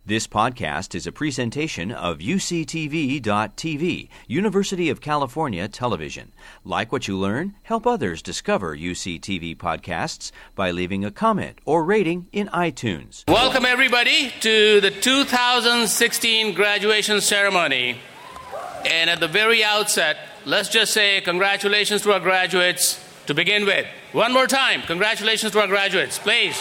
This podcast is a presentation of UCTV.tv, University of California Television. Like what you learn? Help others discover UCTV podcasts by leaving a comment or rating in iTunes. Welcome, everybody, to the 2016 graduation ceremony. And at the very outset, let's just say congratulations to our graduates to begin with. One more time, congratulations to our graduates, please.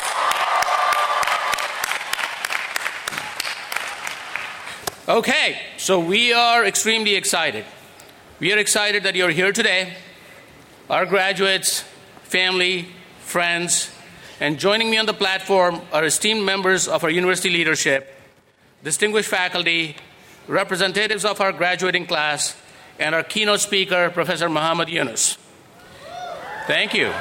Okay, so we are extremely excited. We are excited that you're here today, our graduates, family, friends, and joining me on the platform are esteemed members of our university leadership, distinguished faculty, representatives of our graduating class, and our keynote speaker, Professor Muhammad Yunus. Thank you.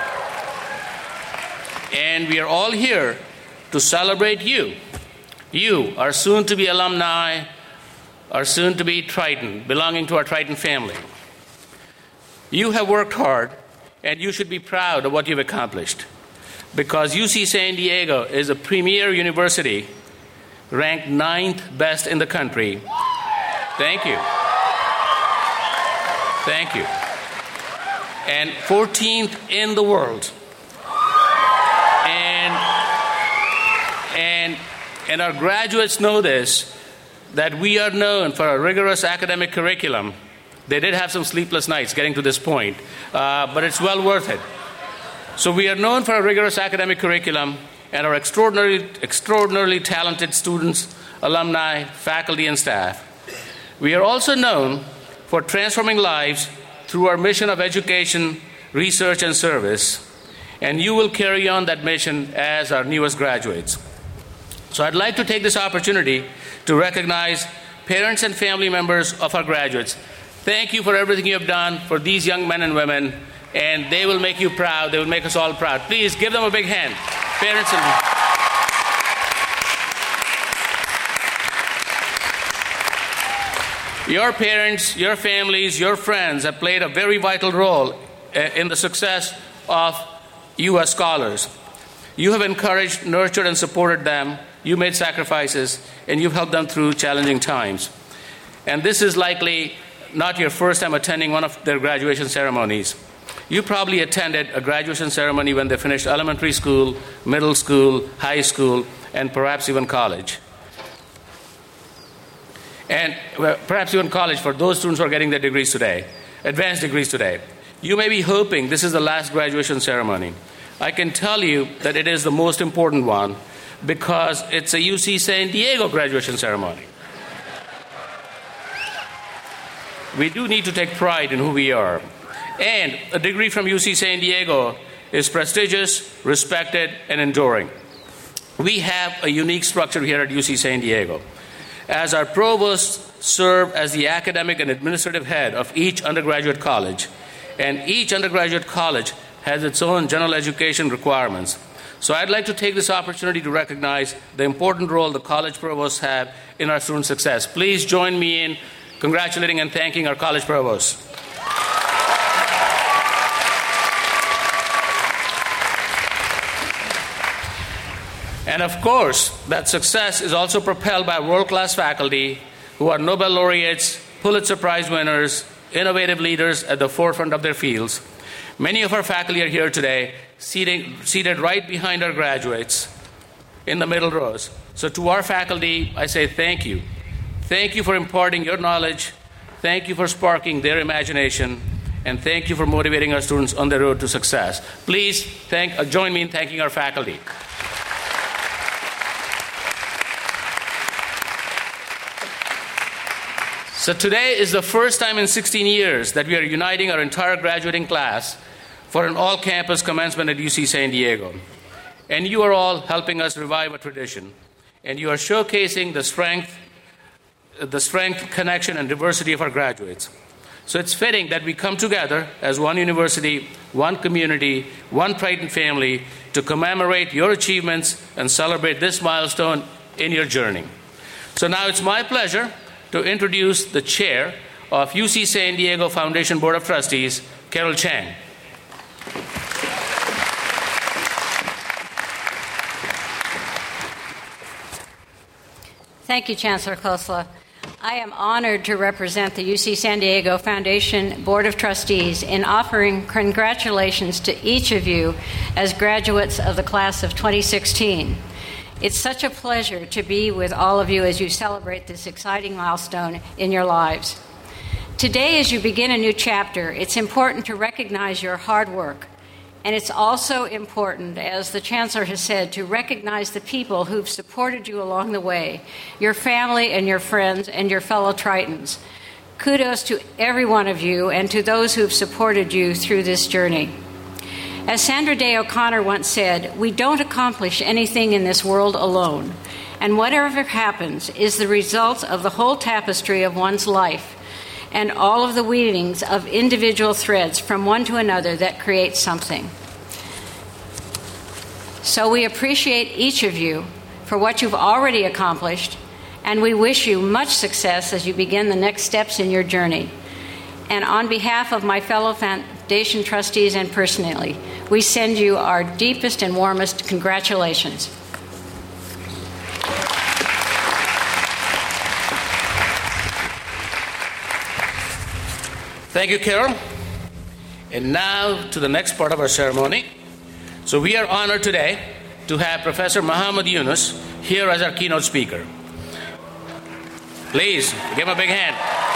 And we are all here to celebrate you. You, our soon-to-be alumni, our soon-to-be Triton, belonging to our Triton family. You have worked hard, and you should be proud of what you've accomplished, because UC San Diego is a premier university, ranked 9th best in the country. Thank you. Thank you. And 14th in the world. And our graduates know this, that we are known for a rigorous academic curriculum. They did have some sleepless nights getting to this point, but it's well worth it. So we are known for a rigorous academic curriculum and our extraordinarily talented students, alumni, faculty, and staff. We are also known for transforming lives through our mission of education, research, and service, and you will carry on that mission as our newest graduates. So I'd like to take this opportunity to recognize parents and family members of our graduates. Thank you for everything you have done for these young men and women, and they will make you proud. They will make us all proud. Please give them a big hand. Parents and your parents, your families, your friends have played a very vital role in the success of you as scholars. You have encouraged, nurtured, and supported them. You made sacrifices, and you've helped them through challenging times. And this is likely not your first time attending one of their graduation ceremonies. You probably attended a graduation ceremony when they finished elementary school, middle school, high school, and perhaps even college. And perhaps even college for those students who are getting their degrees today, advanced degrees today. You may be hoping this is the last graduation ceremony. I can tell you that it is the most important one, because it's a UC San Diego graduation ceremony. We do need to take pride in who we are. And a degree from UC San Diego is prestigious, respected, and enduring. We have a unique structure here at UC San Diego. As our provosts serve as the academic and administrative head of each undergraduate college, and each undergraduate college has its own general education requirements. So I'd like to take this opportunity to recognize the important role the college provosts have in our student success. Please join me in congratulating and thanking our college provosts. And of course, that success is also propelled by world-class faculty who are Nobel laureates, Pulitzer Prize winners, innovative leaders at the forefront of their fields. Many of our faculty are here today, seated right behind our graduates in the middle rows. So to our faculty, I say thank you. Thank you for imparting your knowledge. Thank you for sparking their imagination. And thank you for motivating our students on the road to success. Please join me in thanking our faculty. So today is the first time in 16 years that we are uniting our entire graduating class for an all-campus commencement at UC San Diego. And you are all helping us revive a tradition. And you are showcasing the strength, connection, and diversity of our graduates. So it's fitting that we come together as one university, one community, one Triton family to commemorate your achievements and celebrate this milestone in your journey. So now it's my pleasure to introduce the chair of UC San Diego Foundation Board of Trustees, Carol Chang. Thank you, Chancellor Khosla. I am honored to represent the UC San Diego Foundation Board of Trustees in offering congratulations to each of you as graduates of the class of 2016. It's such a pleasure to be with all of you as you celebrate this exciting milestone in your lives. Today, as you begin a new chapter, it's important to recognize your hard work. And it's also important, as the Chancellor has said, to recognize the people who've supported you along the way, your family and your friends and your fellow Tritons. Kudos to every one of you and to those who've supported you through this journey. As Sandra Day O'Connor once said, we don't accomplish anything in this world alone, and whatever happens is the result of the whole tapestry of one's life and all of the weavings of individual threads from one to another that create something. So we appreciate each of you for what you've already accomplished, and we wish you much success as you begin the next steps in your journey. And on behalf of my fellow Foundation trustees and personally, we send you our deepest and warmest congratulations. Thank you, Carol. And now to the next part of our ceremony. So we are honored today to have Professor Muhammad Yunus here as our keynote speaker. Please give him a big hand.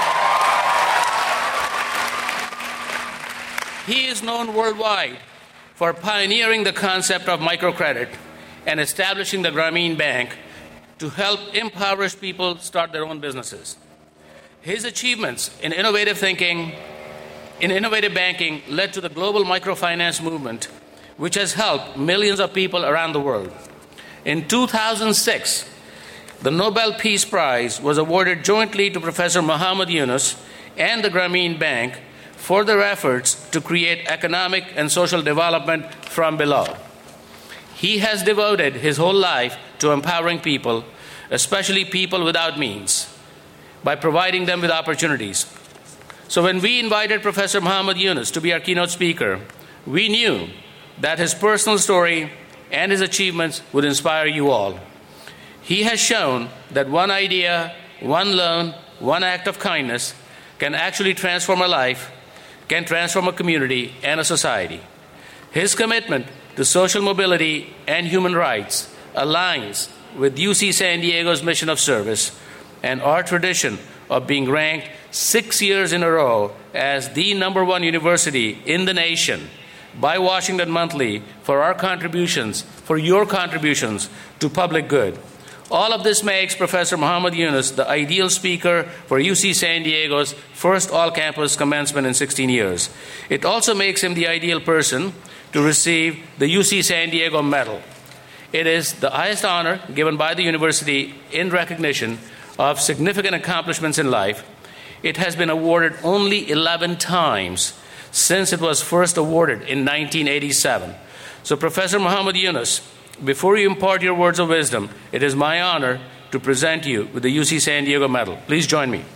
He is known worldwide for pioneering the concept of microcredit and establishing the Grameen Bank to help impoverished people start their own businesses. His achievements in innovative thinking, in innovative banking, led to the global microfinance movement, which has helped millions of people around the world. In 2006, the Nobel Peace Prize was awarded jointly to Professor Muhammad Yunus and the Grameen Bank for their efforts to create economic and social development from below. He has devoted his whole life to empowering people, especially people without means, by providing them with opportunities. So when we invited Professor Muhammad Yunus to be our keynote speaker, we knew that his personal story and his achievements would inspire you all. He has shown that one idea, one loan, one act of kindness can actually transform a life, can transform a community and a society. His commitment to social mobility and human rights aligns with UC San Diego's mission of service and our tradition of being ranked 6 years in a row as the #1 university in the nation by Washington Monthly for our contributions, for your contributions to public good. All of this makes Professor Muhammad Yunus the ideal speaker for UC San Diego's first all-campus commencement in 16 years. It also makes him the ideal person to receive the UC San Diego Medal. It is the highest honor given by the university in recognition of significant accomplishments in life. It has been awarded only 11 times since it was first awarded in 1987. So Professor Muhammad Yunus, before you impart your words of wisdom, it is my honor to present you with the UC San Diego Medal. Please join me.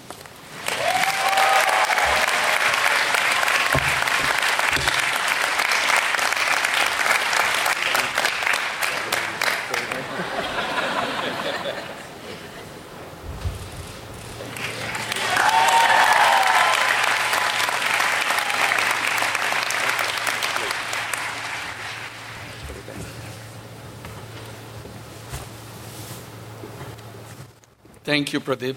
Thank you, Pradeep,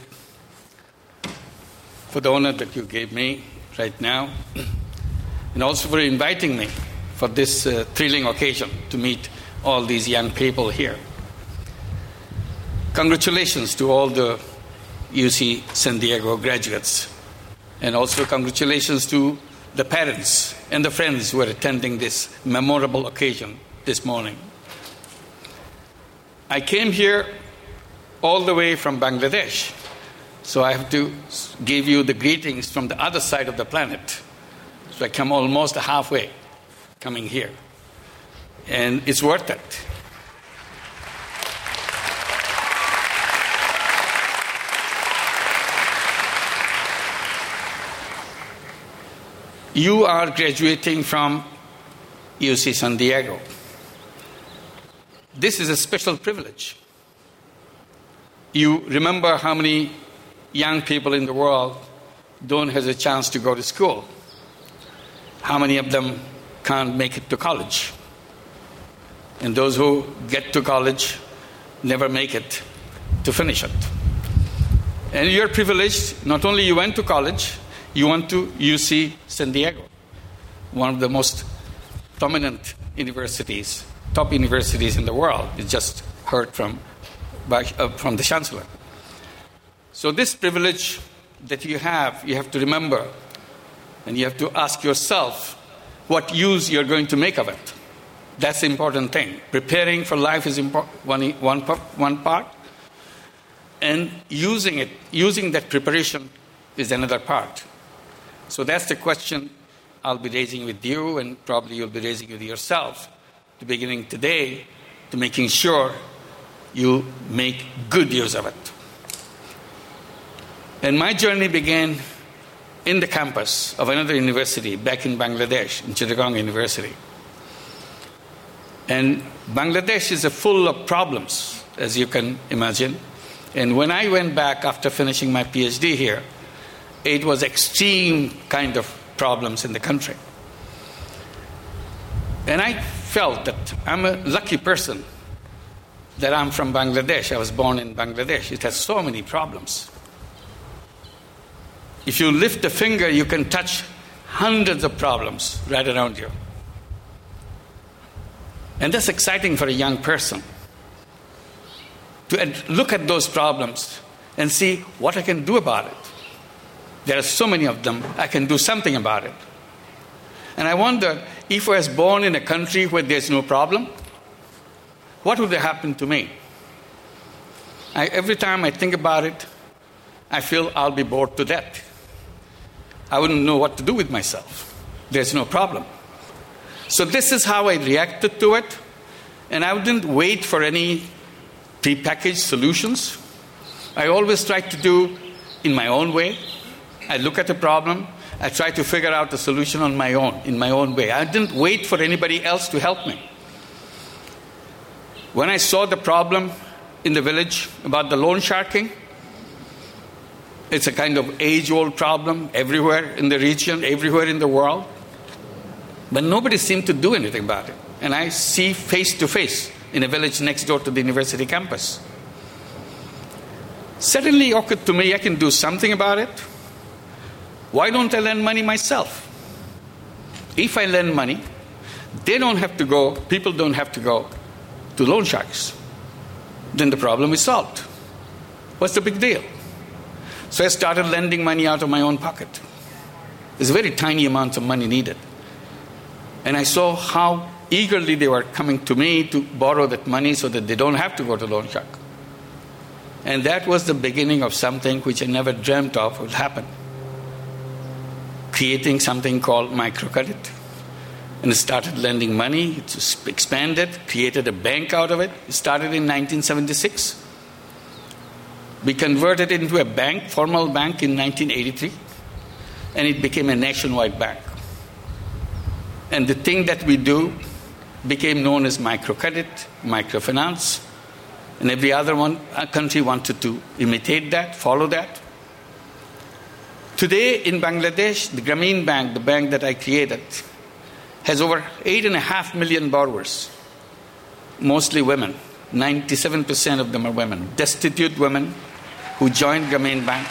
for the honor that you gave me right now, and also for inviting me for this thrilling occasion to meet all these young people here. Congratulations to all the UC San Diego graduates, and also congratulations to the parents and the friends who are attending this memorable occasion this morning. I came here all the way from Bangladesh, so I have to give you the greetings from the other side of the planet. So I come almost halfway coming here, and it's worth it. You are graduating from UC San Diego. This is a special privilege. You remember how many young people in the world don't have a chance to go to school. How many of them can't make it to college? And those who get to college never make it to finish it. And you're privileged. Not only you went to college, you went to UC San Diego, one of the most prominent universities, top universities in the world. You just heard from the Chancellor. So this privilege that you have to remember, and you have to ask yourself what use you're going to make of it. That's the important thing. Preparing for life is one part, and using that preparation is another part. So that's the question I'll be raising with you, and probably you'll be raising with yourself, to beginning today, to making sure you make good use of it. And my journey began in the campus of another university back in Bangladesh, in Chittagong University. And Bangladesh is full of problems, as you can imagine. And when I went back after finishing my PhD here, it was extreme kind of problems in the country. And I felt that I'm a lucky person that I'm from Bangladesh. I was born in Bangladesh. It has so many problems. If you lift a finger, you can touch hundreds of problems right around you. And that's exciting for a young person, to look at those problems and see what I can do about it. There are so many of them, I can do something about it. And I wonder, if I was born in a country where there's no problem, what would have happened to me? Every time I think about it, I feel I'll be bored to death. I wouldn't know what to do with myself. There's no problem. So this is how I reacted to it. And I didn't wait for any prepackaged solutions. I always tried to do in my own way. I look at the problem. I try to figure out the solution in my own way. I didn't wait for anybody else to help me. When I saw the problem in the village about the loan sharking, it's a kind of age-old problem everywhere in the region, everywhere in the world. But nobody seemed to do anything about it. And I see face-to-face in a village next door to the university campus. Suddenly occurred to me, I can do something about it. Why don't I lend money myself? If I lend money, people don't have to go to loan sharks. Then the problem is solved. What's the big deal? So I started lending money out of my own pocket. There's a very tiny amount of money needed. And I saw how eagerly they were coming to me to borrow that money so that they don't have to go to loan shark. And that was the beginning of something which I never dreamt of would happen. Creating something called microcredit. And it started lending money, it expanded, created a bank out of it. It started in 1976. We converted it into a bank, formal bank, in 1983. And it became a nationwide bank. And the thing that we do became known as microcredit, microfinance. And every other country wanted to imitate that, follow that. Today in Bangladesh, the Grameen Bank, the bank that I created, has over 8.5 million borrowers, mostly women. 97% of them are women, destitute women who joined Grameen Bank.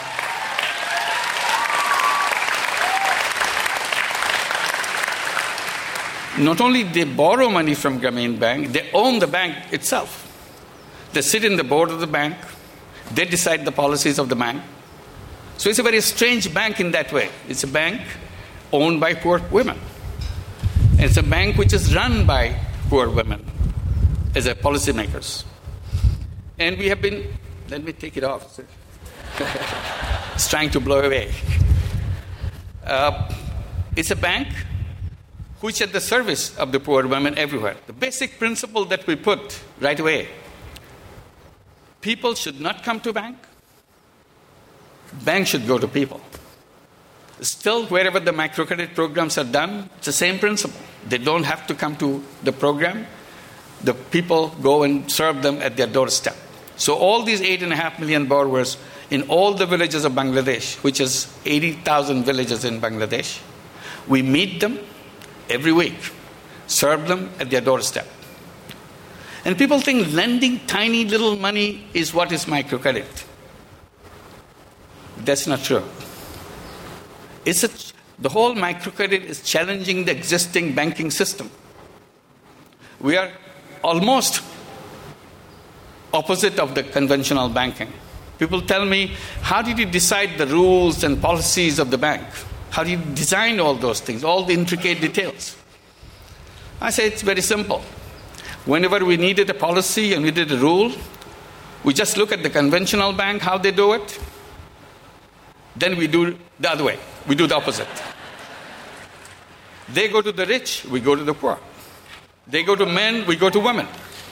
Not only they borrow money from Grameen Bank, they own the bank itself. They sit in the board of the bank. They decide the policies of the bank. So it's a very strange bank in that way. It's a bank owned by poor women. And it's a bank which is run by poor women as a policymakers. And we have been, let me take it off. It's trying to blow away. It's a bank which is at the service of the poor women everywhere. The basic principle that we put right away: people should not come to bank. Bank should go to people. Still, wherever the microcredit programs are done, it's the same principle. They don't have to come to the program. The people go and serve them at their doorstep. So all these 8.5 million borrowers in all the villages of Bangladesh, which is 80,000 villages in Bangladesh, we meet them every week, serve them at their doorstep. And people think lending tiny little money is what is microcredit. That's not true. The whole microcredit is challenging the existing banking system. We are almost opposite of the conventional banking. People tell me, how did you decide the rules and policies of the bank? How do you design all those things, all the intricate details? I say it's very simple. Whenever we needed a policy and we did a rule, we just look at the conventional bank, how they do it. Then we do the other way. We do the opposite. They go to the rich, we go to the poor. They go to men, we go to women.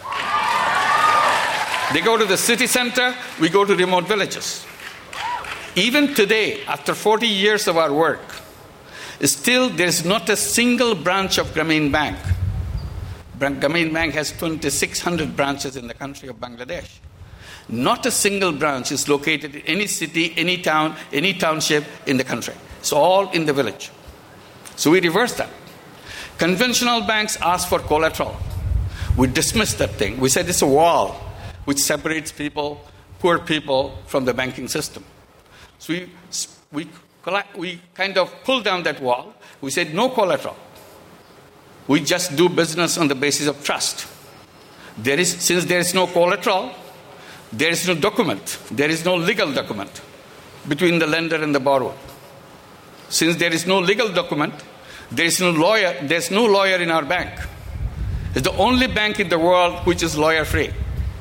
They go to the city center, we go to remote villages. Even today, after 40 years of our work, still there is not a single branch of Grameen Bank. Grameen Bank has 2,600 branches in the country of Bangladesh. Not a single branch is located in any city, any town, any township in the country. It's all in the village. So we reverse that. Conventional banks ask for collateral. We dismiss that thing. We said it's a wall which separates people, poor people, from the banking system. So we kind of pulled down that wall. We said no collateral. We just do business on the basis of trust. Since there is no collateral, there is no document. There is no legal document between the lender and the borrower. Since there is no legal document, there is no lawyer. There's no lawyer in our bank. It's the only bank in the world which is lawyer-free.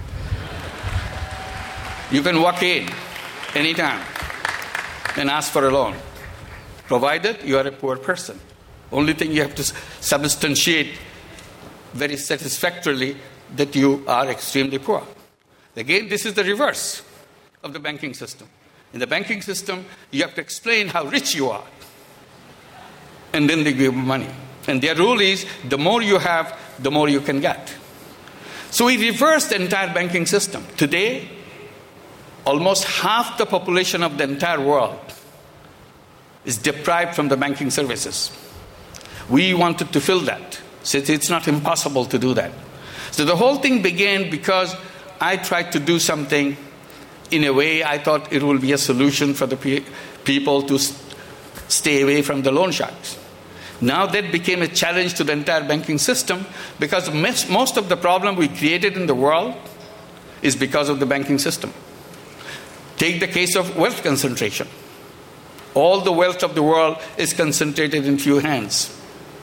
You can walk in anytime and ask for a loan, provided you are a poor person. Only thing you have to substantiate very satisfactorily that you are extremely poor. Again, this is the reverse of the banking system. In the banking system, you have to explain how rich you are. And then they give you money. And their rule is, the more you have, the more you can get. So we reversed the entire banking system. Today, almost half the population of the entire world is deprived from the banking services. We wanted to fill that. So it's not impossible to do that. So the whole thing began because I tried to do something in a way I thought it will be a solution for the people to stay away from the loan sharks. Now that became a challenge to the entire banking system because most of the problem we created in the world is because of the banking system. Take the case of wealth concentration. All the wealth of the world is concentrated in few hands.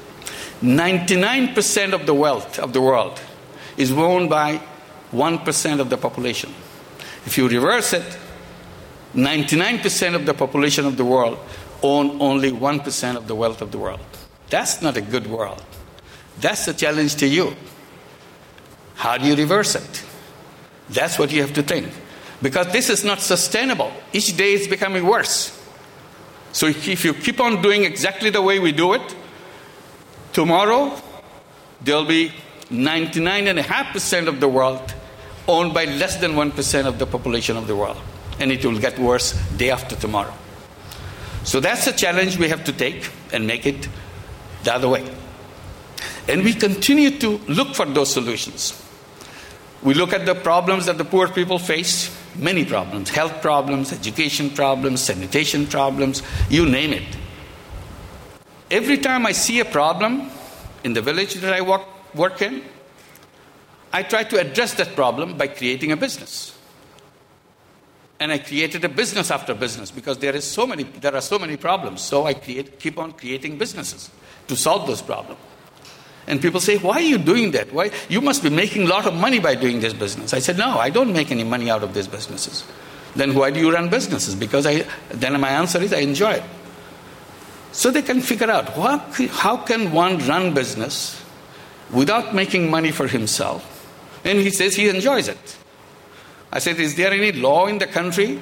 99% of the wealth of the world is owned by 1% of the population. If you reverse it, 99% of the population of the world own only 1% of the wealth of the world. That's not a good world. That's a challenge to you. How do you reverse it? That's what you have to think. Because this is not sustainable. Each day is becoming worse. So if you keep on doing exactly the way we do it, tomorrow there'll be 99.5% of the world owned by less than 1% of the population of the world. And it will get worse day after tomorrow. So that's a challenge we have to take and make it the other way. And we continue to look for those solutions. We look at the problems that the poor people face, many problems, health problems, education problems, sanitation problems, you name it. Every time I see a problem in the village that I work in, I try to address that problem by creating a business. And I created a business after business because there are so many problems. So I keep on creating businesses to solve those problems. And people say, why are you doing that? Why? You must be making a lot of money by doing this business. I said, no, I don't make any money out of these businesses. Then why do you run businesses? Because then my answer is I enjoy it. So they can figure out how can one run business without making money for himself? And he says he enjoys it. I said, is there any law in the country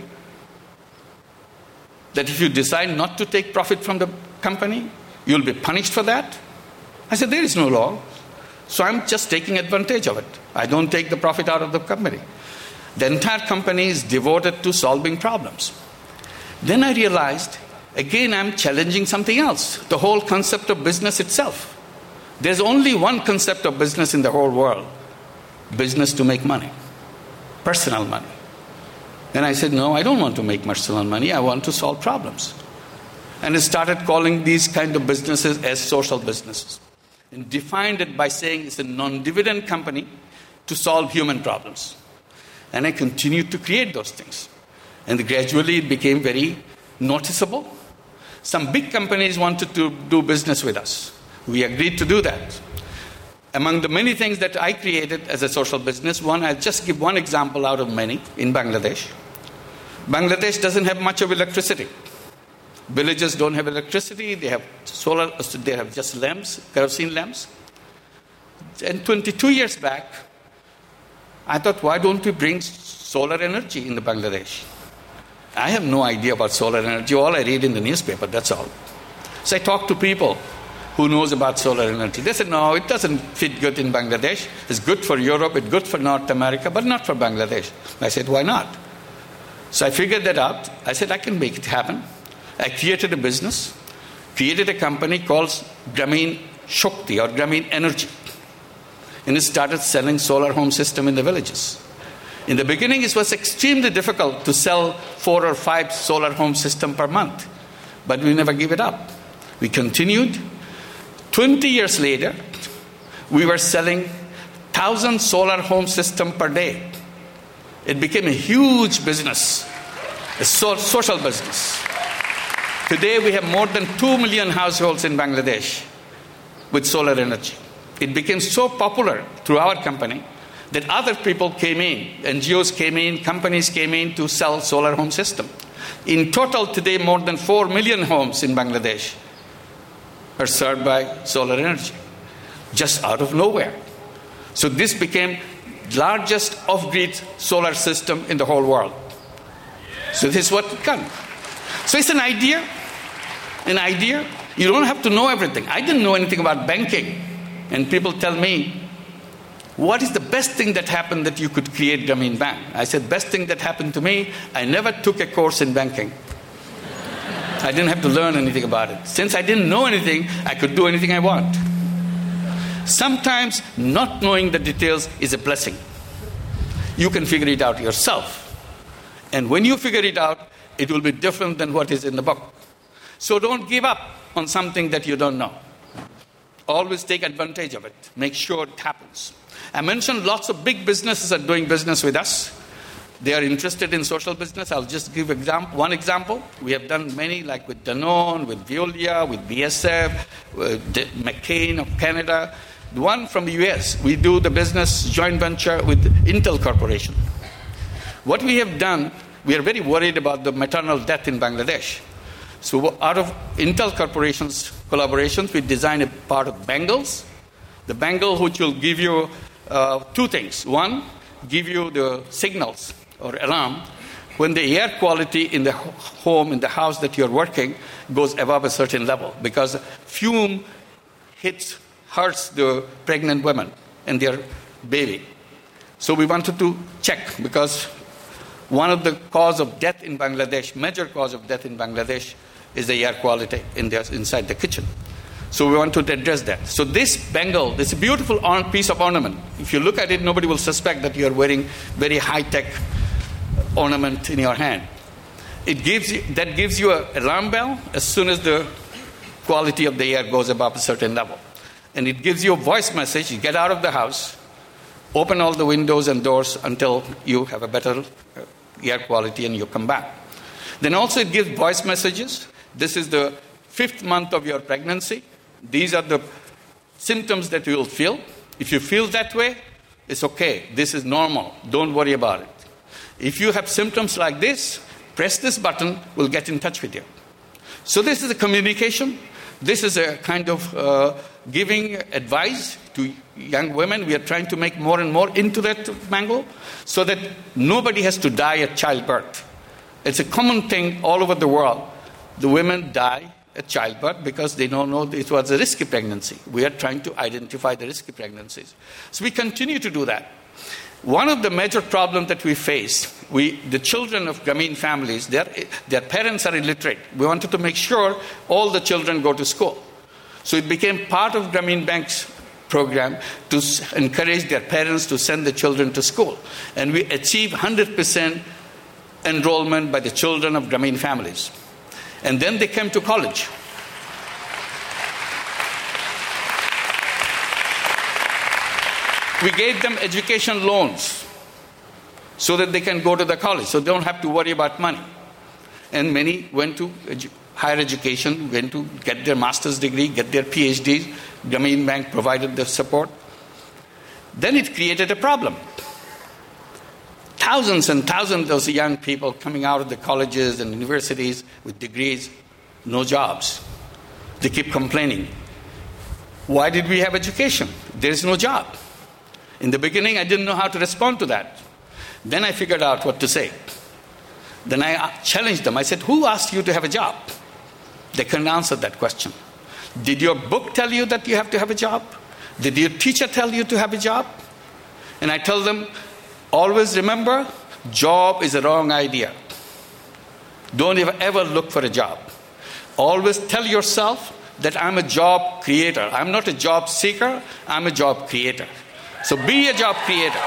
that if you decide not to take profit from the company, you'll be punished for that? I said, there is no law. So I'm just taking advantage of it. I don't take the profit out of the company. The entire company is devoted to solving problems. Then I realized, again, I'm challenging something else, the whole concept of business itself. There's only one concept of business in the whole world: business to make money, personal money. Then I said, no, I don't want to make personal money. I want to solve problems. And I started calling these kind of businesses as social businesses, and defined it by saying it's a non-dividend company to solve human problems. And I continued to create those things. And gradually it became very noticeable. Some big companies wanted to do business with us. We agreed to do that. Among the many things that I created as a social business, I'll just give one example out of many in Bangladesh. Bangladesh doesn't have much of electricity. Villages don't have electricity. They have solar, they have just lamps, kerosene lamps. And 22 years back, I thought, why don't we bring solar energy in the Bangladesh? I have no idea about solar energy. All I read in the newspaper, that's all. So I talked to people who knows about solar energy. They said, no, it doesn't fit good in Bangladesh. It's good for Europe, it's good for North America, but not for Bangladesh. I said, why not? So I figured that out. I said, I can make it happen. I created a business, created a company called Grameen Shakti or Grameen Energy. And it started selling solar home system in the villages. In the beginning, it was extremely difficult to sell 4 or 5 solar home system per month. But we never gave it up. We continued. 20 years later, we were selling 1,000 solar home system per day. It became a huge business, a social business. Today, we have more than 2 million households in Bangladesh with solar energy. It became so popular through our company that other people came in, NGOs came in, companies came in to sell solar home system. In total, today, more than 4 million homes in Bangladesh are served by solar energy, just out of nowhere. So this became largest off-grid solar system in the whole world. So this is what it comes. So it's an idea. You don't have to know everything. I didn't know anything about banking. And people tell me, what is the best thing that happened that you could create Grameen Bank? I said, best thing that happened to me, I never took a course in banking. I didn't have to learn anything about it. Since I didn't know anything, I could do anything I want. Sometimes not knowing the details is a blessing. You can figure it out yourself. And when you figure it out, it will be different than what is in the book. So don't give up on something that you don't know. Always take advantage of it. Make sure it happens. I mentioned lots of big businesses are doing business with us. They are interested in social business. I'll just give one example. We have done many, like with Danone, with Veolia, with BSF, with McCain of Canada. The one from the US, we do the business joint venture with Intel Corporation. What we have done, we are very worried about the maternal death in Bangladesh. So out of Intel Corporation's collaborations, we designed a part of bangles. The bangle which will give you 2 things. One, give you the signals or alarm when the air quality in the home, in the house that you're working, goes above a certain level, because fume hurts the pregnant women and their baby. So we wanted to check, because one of the cause of death in Bangladesh, major cause of death in Bangladesh, is the air quality inside the kitchen. So we want to address that. So this bangle, this beautiful piece of ornament, if you look at it, nobody will suspect that you are wearing very high-tech ornament in your hand. That gives you an alarm bell as soon as the quality of the air goes above a certain level. And it gives you a voice message. You get out of the house, open all the windows and doors until you have a better air quality, and you come back. Then also it gives voice messages. This is the 5th month of your pregnancy. These are the symptoms that you will feel. If you feel that way, it's okay. This is normal. Don't worry about it. If you have symptoms like this, press this button, we'll get in touch with you. So this is a communication. This is a kind of giving advice to young women. We are trying to make more and more into that bangle so that nobody has to die at childbirth. It's a common thing all over the world. The women die at childbirth because they don't know it was a risky pregnancy. We are trying to identify the risky pregnancies. So we continue to do that. One of the major problems that we face, the children of Grameen families, their parents are illiterate. We wanted to make sure all the children go to school. So it became part of Grameen Bank's program to encourage their parents to send the children to school. And we achieved 100% enrollment by the children of Grameen families. And then they came to college. We gave them education loans so that they can go to the college, so they don't have to worry about money. And many went to higher education, went to get their master's degree, get their PhDs. Grameen Bank provided the support. Then it created a problem. Thousands and thousands of those young people coming out of the colleges and universities with degrees, no jobs. They keep complaining. Why did we have education? There is no job. In the beginning, I didn't know how to respond to that. Then I figured out what to say. Then I challenged them. I said, who asked you to have a job? They couldn't answer that question. Did your book tell you that you have to have a job? Did your teacher tell you to have a job? And I tell them, always remember, job is a wrong idea. Don't ever look for a job. Always tell yourself that I'm a job creator. I'm not a job seeker, I'm a job creator. So be a job creator.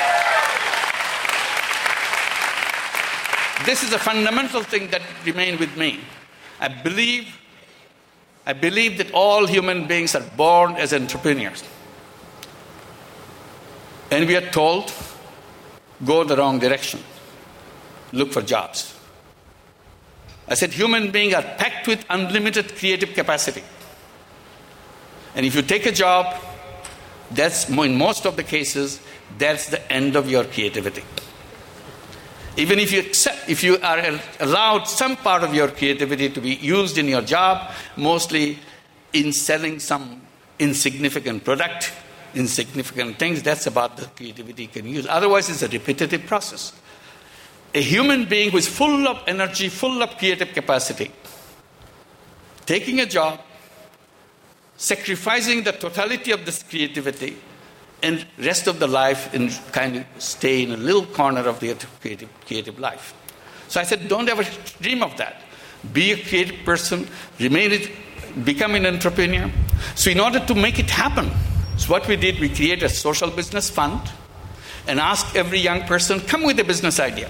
This is a fundamental thing that remained with me. I believe that all human beings are born as entrepreneurs. And we are told, go the wrong direction. Look for jobs. I said, human beings are packed with unlimited creative capacity. And if you take a job, that's, in most of the cases, that's the end of your creativity. Even if you are allowed some part of your creativity to be used in your job, mostly in selling some insignificant product, insignificant things, that's about the creativity you can use. Otherwise, it's a repetitive process. A human being who is full of energy, full of creative capacity, taking a job, sacrificing the totality of this creativity, and rest of the life and kind of stay in a little corner of the creative life. So I said, don't ever dream of that. Be a creative person, become an entrepreneur. So in order to make it happen, so what we did, we created a social business fund and asked every young person, come with a business idea.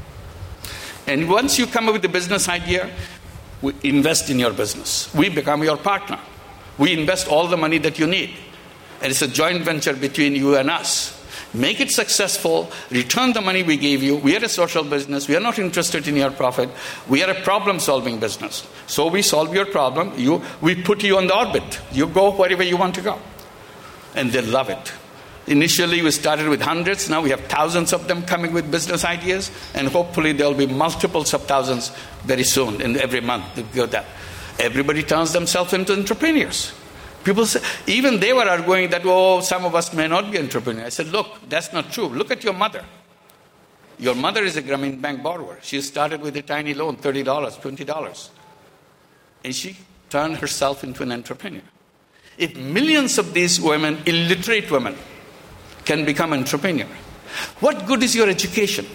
And once you come up with a business idea, we invest in your business. We become your partner. We invest all the money that you need. And it's a joint venture between you and us. Make it successful. Return the money we gave you. We are a social business. We are not interested in your profit. We are a problem-solving business. So we solve your problem. We put you on the orbit. You go wherever you want to go. And they love it. Initially, we started with hundreds. Now we have thousands of them coming with business ideas. And hopefully there will be multiples of thousands very soon. And every month they go that. Everybody turns themselves into entrepreneurs. People say, even they were arguing that, some of us may not be entrepreneurs. I said, look, that's not true. Look at your mother. Your mother is a Grameen Bank borrower. She started with a tiny loan, $30, $20. And she turned herself into an entrepreneur. If millions of these women, illiterate women, can become entrepreneurs, what good is your education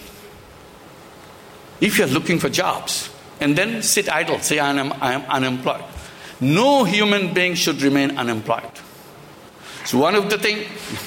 if you're looking for jobs and then sit idle, say I am unemployed? No human being should remain unemployed. So one of the things,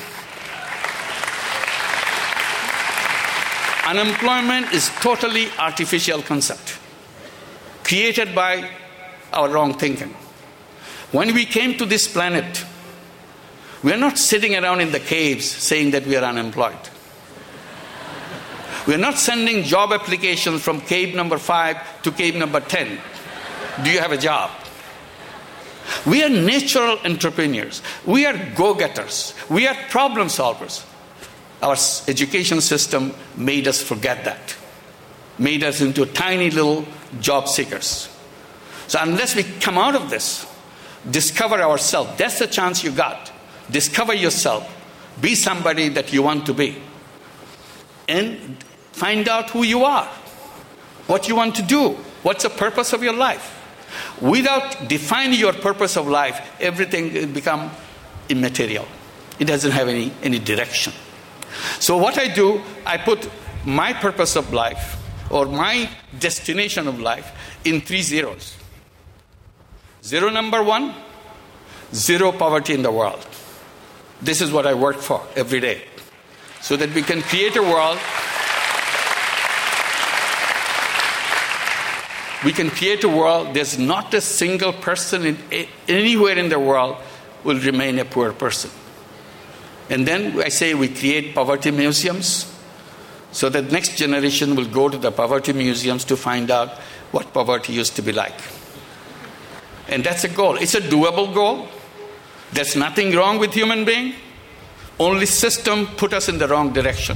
unemployment is totally artificial concept created by our wrong thinking. When we came to this planet, we are not sitting around in the caves saying that we are unemployed. We are not sending job applications from cave number 5 to cave number 10. Do you have a job? We are natural entrepreneurs. We are go-getters. We are problem solvers. Our education system made us forget that. Made us into tiny little job seekers. So unless we come out of this, discover ourselves, that's the chance you got. Discover yourself. Be somebody that you want to be. And find out who you are. What you want to do. What's the purpose of your life? Without defining your purpose of life, everything will become immaterial. It doesn't have any direction. So what I do, I put my purpose of life or my destination of life in 3 zeros. Zero number 1, zero poverty in the world. This is what I work for every day, so that we can create a world. We can create a world there's not a single person anywhere in the world will remain a poor person. And then I say we create poverty museums, so that next generation will go to the poverty museums to find out what poverty used to be like. And that's a goal. It's a doable goal. There's nothing wrong with human being. Only system put us in the wrong direction.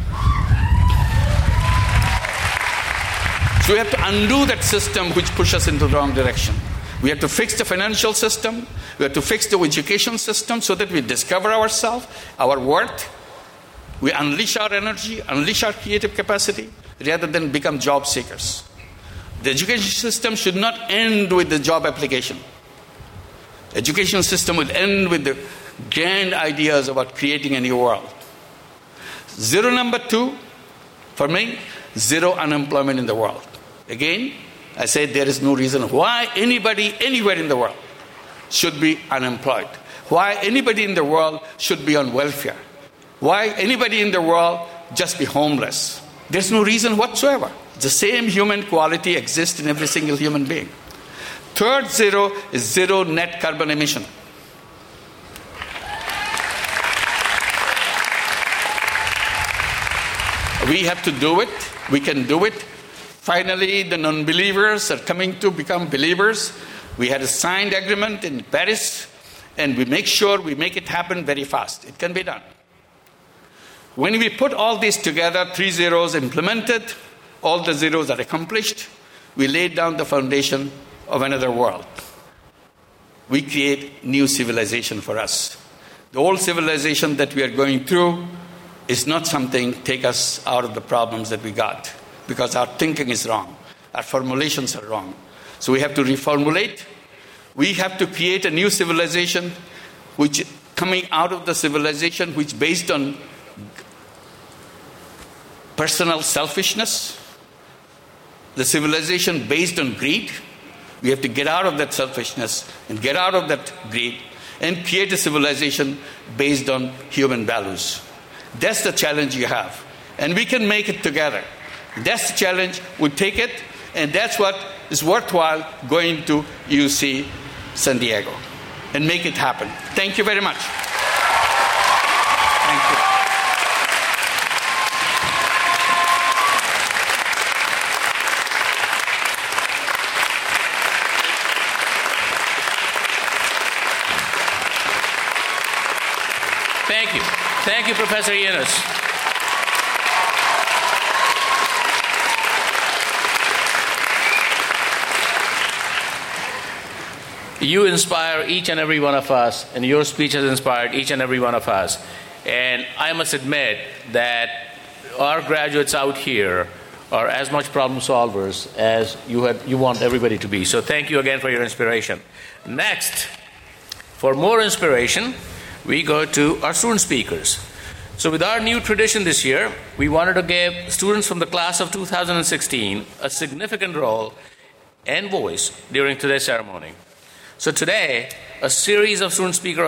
So we have to undo that system which pushes us into the wrong direction. We have to fix the financial system. We have to fix the education system so that we discover ourselves, our worth. We unleash our energy, unleash our creative capacity, rather than become job seekers. The education system should not end with the job application. Education system will end with the grand ideas about creating a new world. Zero number 2, for me, zero unemployment in the world. Again, I say there is no reason why anybody anywhere in the world should be unemployed. Why anybody in the world should be on welfare. Why anybody in the world just be homeless. There's no reason whatsoever. The same human quality exists in every single human being. Third zero is zero net carbon emission. We have to do it. We can do it. Finally, the non-believers are coming to become believers. We had a signed agreement in Paris, and we make sure we make it happen very fast. It can be done. When we put all these together, 3 zeros implemented, all the zeros are accomplished, we laid down the foundation of another world. We create new civilization for us. The old civilization that we are going through is not something take us out of the problems that we got, because our thinking is wrong. Our formulations are wrong. So we have to reformulate. We have to create a new civilization which coming out of the civilization which based on personal selfishness, the civilization based on greed. We have to get out of that selfishness and get out of that greed and create a civilization based on human values. That's the challenge you have. And we can make it together. That's the challenge. We take it, and that's what is worthwhile going to UC San Diego and make it happen. Thank you very much. Thank you. Thank you. Thank you, Professor Yunus. You inspire each and every one of us, and your speech has inspired each and every one of us. And I must admit that our graduates out here are as much problem solvers as you want everybody to be. So thank you again for your inspiration. Next, for more inspiration, we go to our student speakers. So with our new tradition this year, we wanted to give students from the class of 2016 a significant role and voice during today's ceremony. So today, through a series of student speaker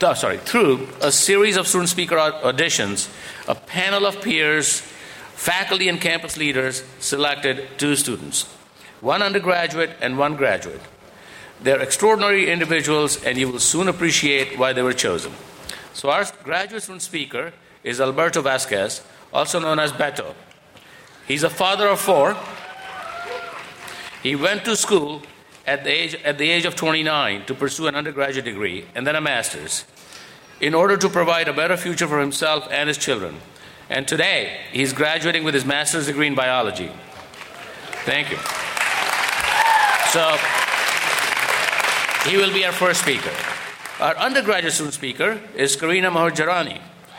auditions, a panel of peers, faculty and campus leaders selected 2 students, 1 undergraduate and 1 graduate. They're extraordinary individuals, and you will soon appreciate why they were chosen. So our graduate student speaker is Alberto Vasquez, also known as Beto. He's a father of 4. He went to school at the age of 29 to pursue an undergraduate degree and then a master's in order to provide a better future for himself and his children. And today, he's graduating with his master's degree in biology. Thank you. So, he will be our first speaker. Our undergraduate student speaker is Karina Mahorjarani.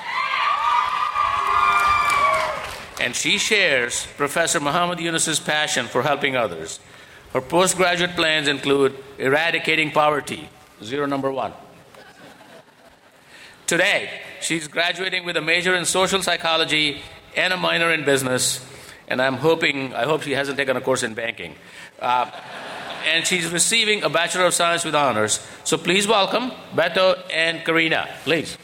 And she shares Professor Muhammad Yunus's passion for helping others. Her postgraduate plans include eradicating poverty, zero number 1. Today, she's graduating with a major in social psychology and a minor in business, and I hope she hasn't taken a course in banking. And she's receiving a Bachelor of Science with honors. So please welcome Beto and Karina, please.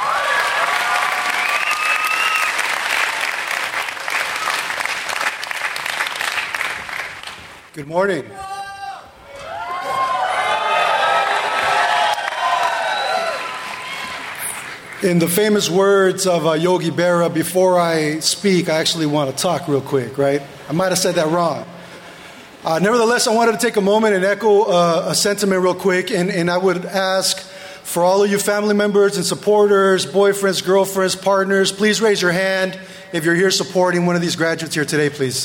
Good morning. In the famous words of Yogi Berra, before I speak, I actually want to talk real quick, right? I might have said that wrong. Nevertheless, I wanted to take a moment and echo a sentiment real quick, and I would ask for all of you family members and supporters, boyfriends, girlfriends, partners, please raise your hand if you're here supporting one of these graduates here today, please.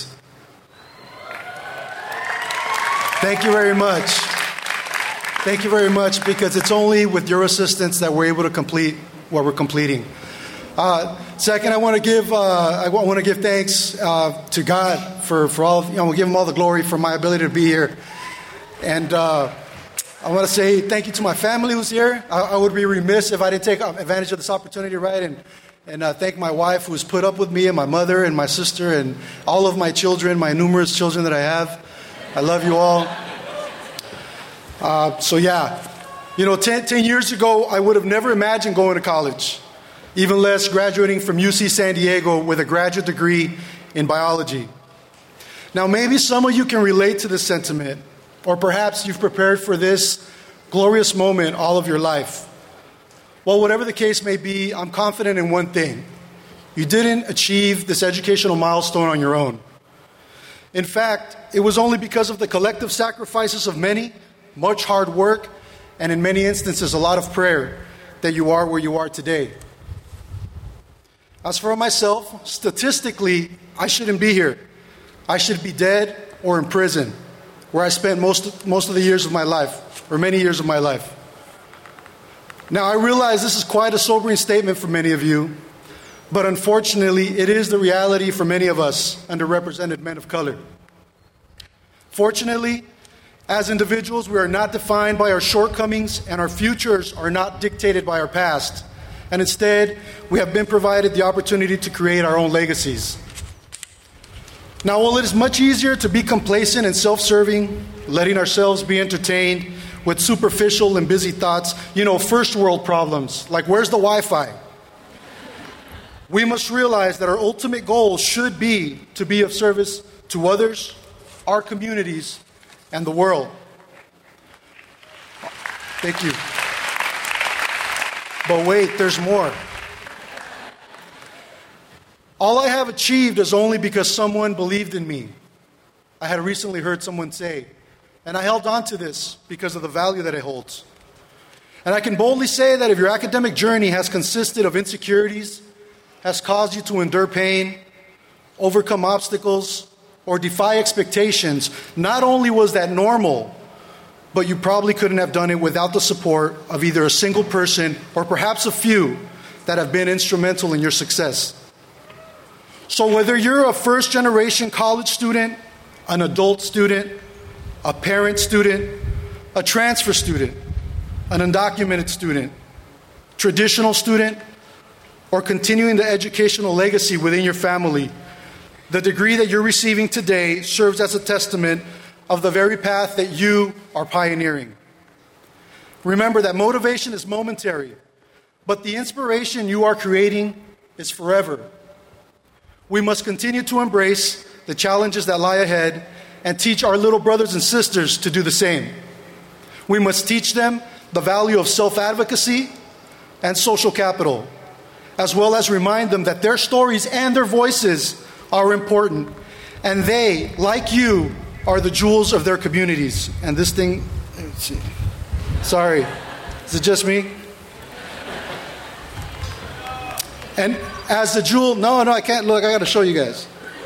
Thank you very much. Thank you very much, because it's only with your assistance that we're able to complete what we're completing. Second, I want to give thanks to God for all. We'll give Him all the glory for my ability to be here, and I want to say thank you to my family who's here. I would be remiss if I didn't take advantage of this opportunity, right? And thank my wife who's put up with me, and my mother and my sister and all of my children, my numerous children that I have. I love you all. 10 years ago, I would have never imagined going to college, even less graduating from UC San Diego with a graduate degree in biology. Now, maybe some of you can relate to this sentiment, or perhaps you've prepared for this glorious moment all of your life. Well, whatever the case may be, I'm confident in one thing. You didn't achieve this educational milestone on your own. In fact, it was only because of the collective sacrifices of many, much hard work, and in many instances, a lot of prayer, that you are where you are today. As for myself, statistically, I shouldn't be here. I should be dead or in prison, where I spent most of the years of my life, or many years of my life. Now, I realize this is quite a sobering statement for many of you, but unfortunately, it is the reality for many of us underrepresented men of color. Fortunately, as individuals, we are not defined by our shortcomings, and our futures are not dictated by our past. And instead, we have been provided the opportunity to create our own legacies. Now, while it is much easier to be complacent and self-serving, letting ourselves be entertained with superficial and busy thoughts, first world problems, like where's the Wi-Fi? We must realize that our ultimate goal should be to be of service to others, our communities, and the world. Thank you. But wait, there's more. All I have achieved is only because someone believed in me. I had recently heard someone say, and I held on to this because of the value that it holds. And I can boldly say that if your academic journey has consisted of insecurities, has caused you to endure pain, overcome obstacles, or defy expectations, not only was that normal, but you probably couldn't have done it without the support of either a single person or perhaps a few that have been instrumental in your success. So whether you're a first-generation college student, an adult student, a parent student, a transfer student, an undocumented student, traditional student, or continuing the educational legacy within your family, the degree that you're receiving today serves as a testament of the very path that you are pioneering. Remember that motivation is momentary, but the inspiration you are creating is forever. We must continue to embrace the challenges that lie ahead and teach our little brothers and sisters to do the same. We must teach them the value of self-advocacy and social capital, as well as remind them that their stories and their voices are important, and they, like you, are the jewels of their communities. And this thing, let's see. Sorry, is it just me? And as the jewel, no, I can't look, I got to show you guys.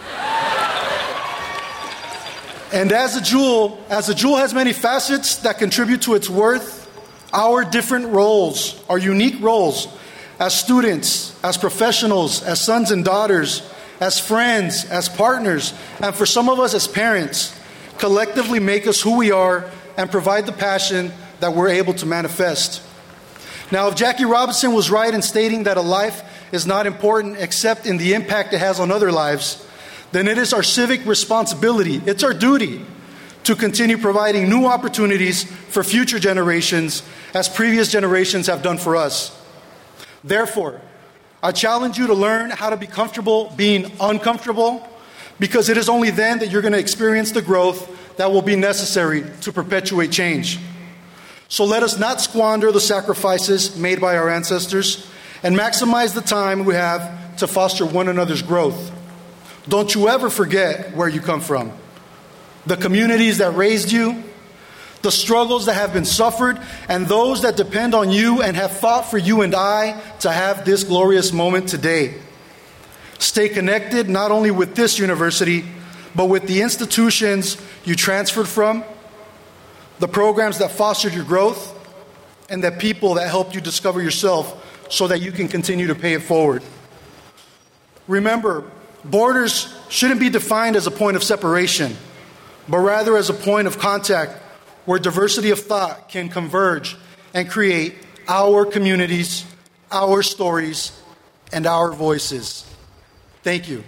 And as the jewel has many facets that contribute to its worth, our different roles, our unique roles, as students, as professionals, as sons and daughters, as friends, as partners, and for some of us as parents, collectively make us who we are and provide the passion that we're able to manifest. Now, if Jackie Robinson was right in stating that a life is not important except in the impact it has on other lives, then it is our civic responsibility, it's our duty to continue providing new opportunities for future generations as previous generations have done for us. Therefore, I challenge you to learn how to be comfortable being uncomfortable, because it is only then that you're going to experience the growth that will be necessary to perpetuate change. So let us not squander the sacrifices made by our ancestors and maximize the time we have to foster one another's growth. Don't you ever forget where you come from, the communities that raised you, the struggles that have been suffered, and those that depend on you and have fought for you and I to have this glorious moment today. Stay connected not only with this university, but with the institutions you transferred from, the programs that fostered your growth, and the people that helped you discover yourself so that you can continue to pay it forward. Remember, borders shouldn't be defined as a point of separation, but rather as a point of contact where diversity of thought can converge and create our communities, our stories, and our voices. Thank you.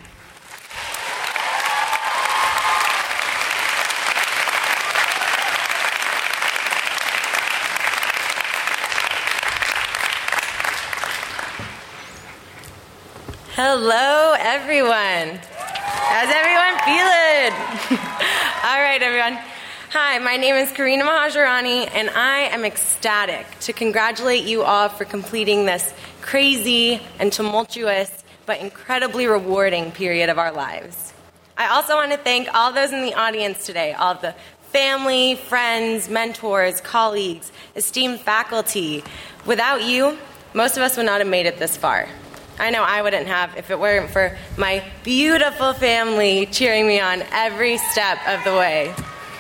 Hello, everyone. How's everyone feeling? All right, everyone. Hi, my name is Karina Mahajarani, and I am ecstatic to congratulate you all for completing this crazy and tumultuous but incredibly rewarding period of our lives. I also want to thank all those in the audience today, all of the family, friends, mentors, colleagues, esteemed faculty. Without you, most of us would not have made it this far. I know I wouldn't have if it weren't for my beautiful family cheering me on every step of the way.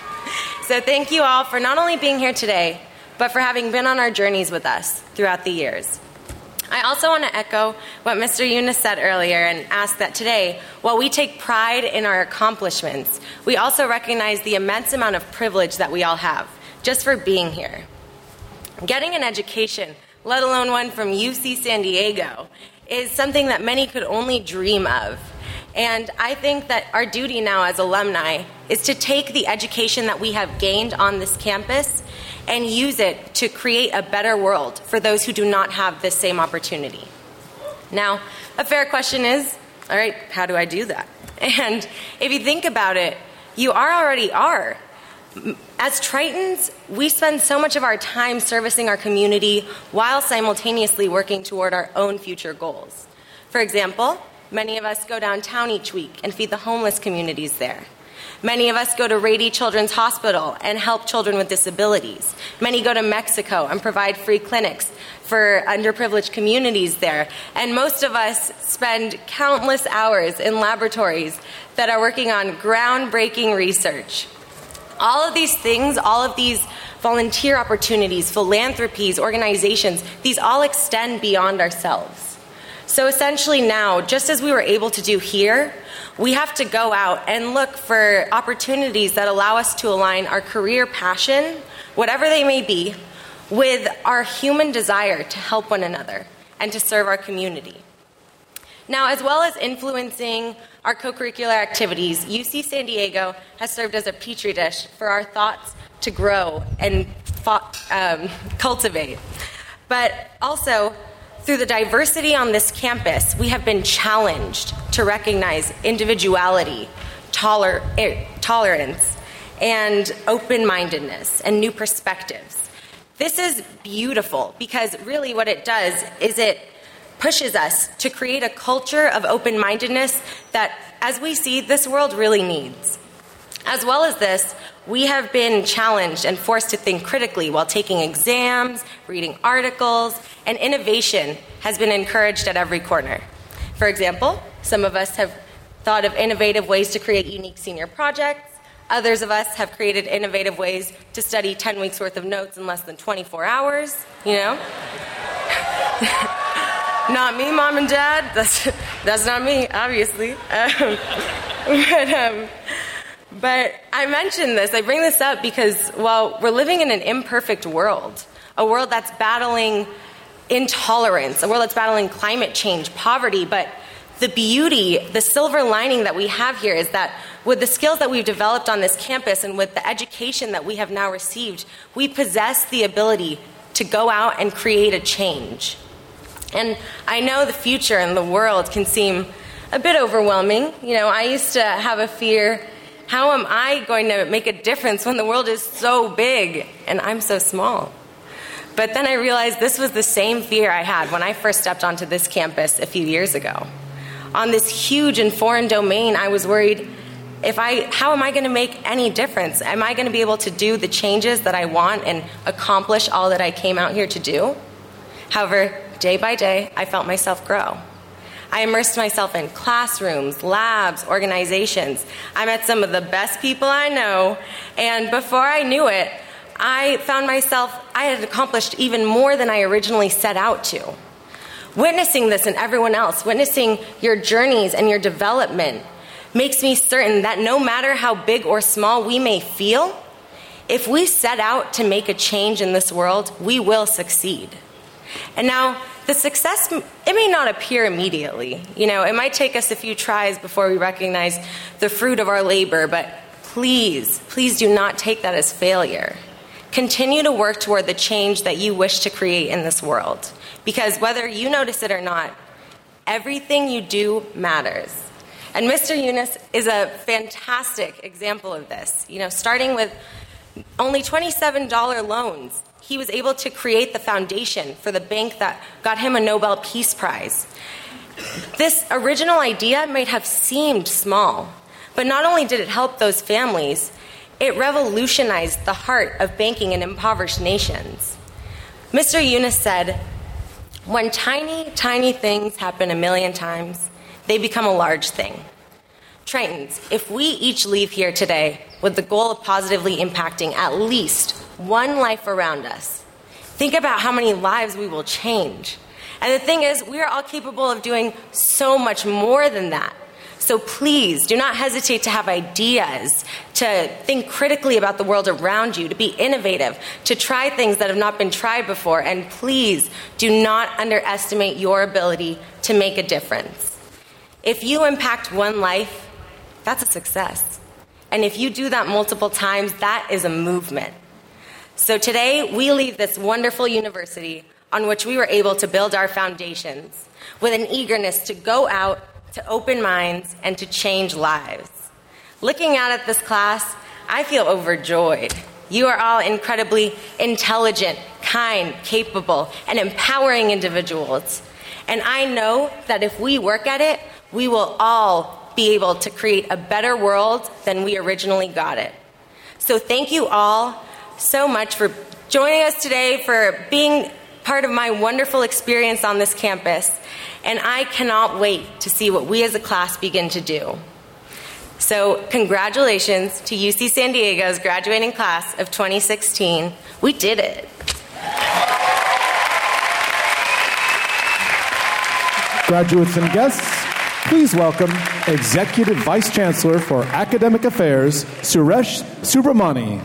So thank you all for not only being here today, but for having been on our journeys with us throughout the years. I also want to echo what Mr. Yunus said earlier and ask that today, while we take pride in our accomplishments, we also recognize the immense amount of privilege that we all have just for being here. Getting an education, let alone one from UC San Diego, is something that many could only dream of. And I think that our duty now as alumni is to take the education that we have gained on this campus and use it to create a better world for those who do not have this same opportunity. Now, a fair question is, all right, how do I do that? And if you think about it, you already are. As Tritons, we spend so much of our time servicing our community while simultaneously working toward our own future goals. For example, many of us go downtown each week and feed the homeless communities there. Many of us go to Rady Children's Hospital and help children with disabilities. Many go to Mexico and provide free clinics for underprivileged communities there. And most of us spend countless hours in laboratories that are working on groundbreaking research. All of these things, all of these volunteer opportunities, philanthropies, organizations, these all extend beyond ourselves. So essentially now, just as we were able to do here, we have to go out and look for opportunities that allow us to align our career passion, whatever they may be, with our human desire to help one another and to serve our community. Now, as well as influencing our co-curricular activities, UC San Diego has served as a petri dish for our thoughts to grow and cultivate. But also, through the diversity on this campus, we have been challenged to recognize individuality, tolerance, and open-mindedness and new perspectives. This is beautiful because really what it does is it pushes us to create a culture of open-mindedness that, as we see, this world really needs. As well as this, we have been challenged and forced to think critically while taking exams, reading articles, and innovation has been encouraged at every corner. For example, some of us have thought of innovative ways to create unique senior projects. Others of us have created innovative ways to study 10 weeks worth of notes in less than 24 hours, you know? Not me, Mom and Dad. That's not me, obviously. But I mention this, I bring this up because, well, we're living in an imperfect world, a world that's battling intolerance, a world that's battling climate change, poverty. But the beauty, the silver lining that we have here is that with the skills that we've developed on this campus and with the education that we have now received, we possess the ability to go out and create a change. And I know the future and the world can seem a bit overwhelming. You know, I used to have a fear, how am I going to make a difference when the world is so big and I'm so small? But then I realized this was the same fear I had when I first stepped onto this campus a few years ago. On this huge and foreign domain, I was worried, how am I going to make any difference? Am I going to be able to do the changes that I want and accomplish all that I came out here to do? However, day by day, I felt myself grow. I immersed myself in classrooms, labs, organizations. I met some of the best people I know, and before I knew it, I found myself, I had accomplished even more than I originally set out to. Witnessing this in everyone else, witnessing your journeys and your development, makes me certain that no matter how big or small we may feel, if we set out to make a change in this world, we will succeed. And now, the success, it may not appear immediately. You know, it might take us a few tries before we recognize the fruit of our labor, but please, please do not take that as failure. Continue to work toward the change that you wish to create in this world. Because whether you notice it or not, everything you do matters. And Mr. Yunus is a fantastic example of this. You know, starting with only $27 loans, he was able to create the foundation for the bank that got him a Nobel Peace Prize. This original idea might have seemed small, but not only did it help those families, it revolutionized the heart of banking in impoverished nations. Mr. Yunus said, "When tiny, tiny things happen a million times, they become a large thing." Tritons, if we each leave here today with the goal of positively impacting at least one life around us, think about how many lives we will change. And the thing is, we are all capable of doing so much more than that. So please, do not hesitate to have ideas, to think critically about the world around you, to be innovative, to try things that have not been tried before, and please do not underestimate your ability to make a difference. If you impact one life, that's a success. And if you do that multiple times, that is a movement. So today, we leave this wonderful university on which we were able to build our foundations with an eagerness to go out, to open minds, and to change lives. Looking out at this class, I feel overjoyed. You are all incredibly intelligent, kind, capable, and empowering individuals. And I know that if we work at it, we will all be able to create a better world than we originally got it. So thank you all so much for joining us today, for being part of my wonderful experience on this campus. And I cannot wait to see what we as a class begin to do. So congratulations to UC San Diego's graduating class of 2016. We did it. Graduates and guests, please welcome Executive Vice Chancellor for Academic Affairs, Suresh Subramani.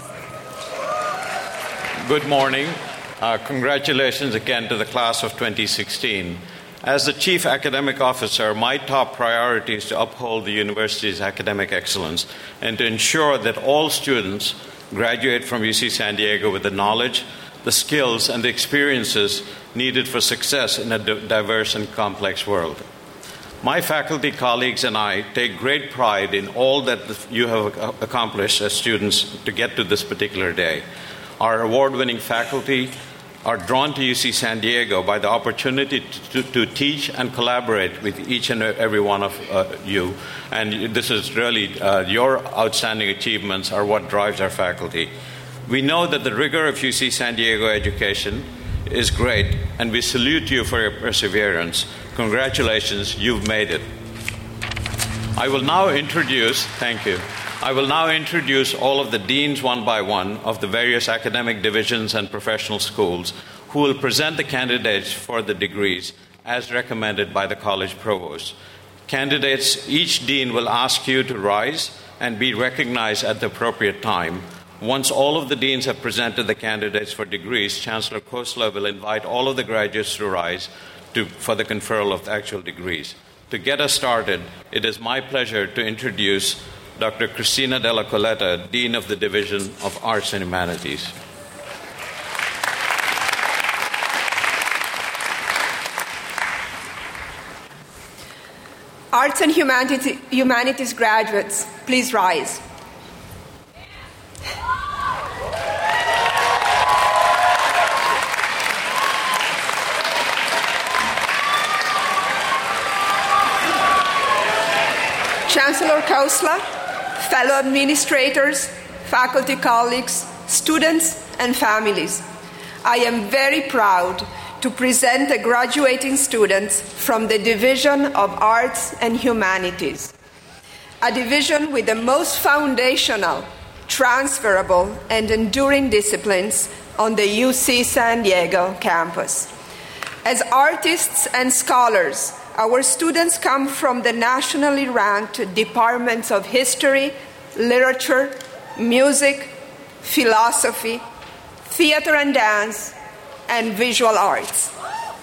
Good morning. Congratulations again to the class of 2016. As the Chief Academic Officer, my top priority is to uphold the university's academic excellence and to ensure that all students graduate from UC San Diego with the knowledge, the skills, and the experiences needed for success in a diverse and complex world. My faculty colleagues and I take great pride in all that you have accomplished as students to get to this particular day. Our award-winning faculty are drawn to UC San Diego by the opportunity to teach and collaborate with each and every one of you. And this is really, your outstanding achievements are what drives our faculty. We know that the rigor of UC San Diego education is great, and we salute you for your perseverance. Congratulations, you've made it. I will now introduce all of the deans one by one of the various academic divisions and professional schools who will present the candidates for the degrees as recommended by the college provost. Candidates, each dean will ask you to rise and be recognized at the appropriate time. Once all of the deans have presented the candidates for degrees, Chancellor Khosla will invite all of the graduates to rise for the conferral of the actual degrees. To get us started, it is my pleasure to introduce Dr. Cristina Della Colletta, Dean of the Division of Arts and Humanities. Arts and Humanities graduates, please rise. Chancellor Khosla, fellow administrators, faculty colleagues, students, and families, I am very proud to present the graduating students from the Division of Arts and Humanities, a division with the most foundational, transferable, and enduring disciplines on the UC San Diego campus. As artists and scholars, our students come from the nationally ranked departments of history, literature, music, philosophy, theater and dance, and visual arts.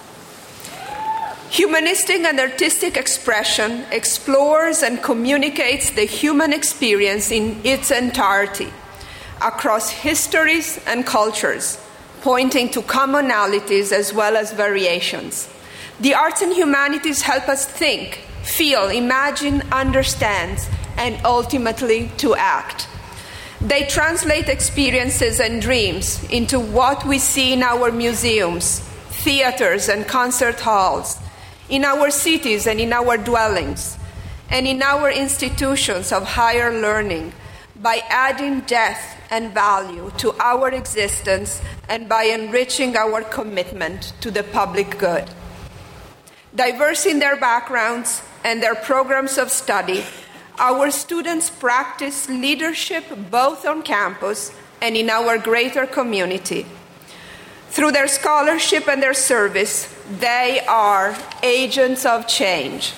Humanistic and artistic expression explores and communicates the human experience in its entirety, across histories and cultures, pointing to commonalities as well as variations. The arts and humanities help us think, feel, imagine, understand, and ultimately to act. They translate experiences and dreams into what we see in our museums, theaters, and concert halls, in our cities and in our dwellings, and in our institutions of higher learning, by adding depth and value to our existence and by enriching our commitment to the public good. Diverse in their backgrounds and their programs of study, our students practice leadership both on campus and in our greater community. Through their scholarship and their service, they are agents of change.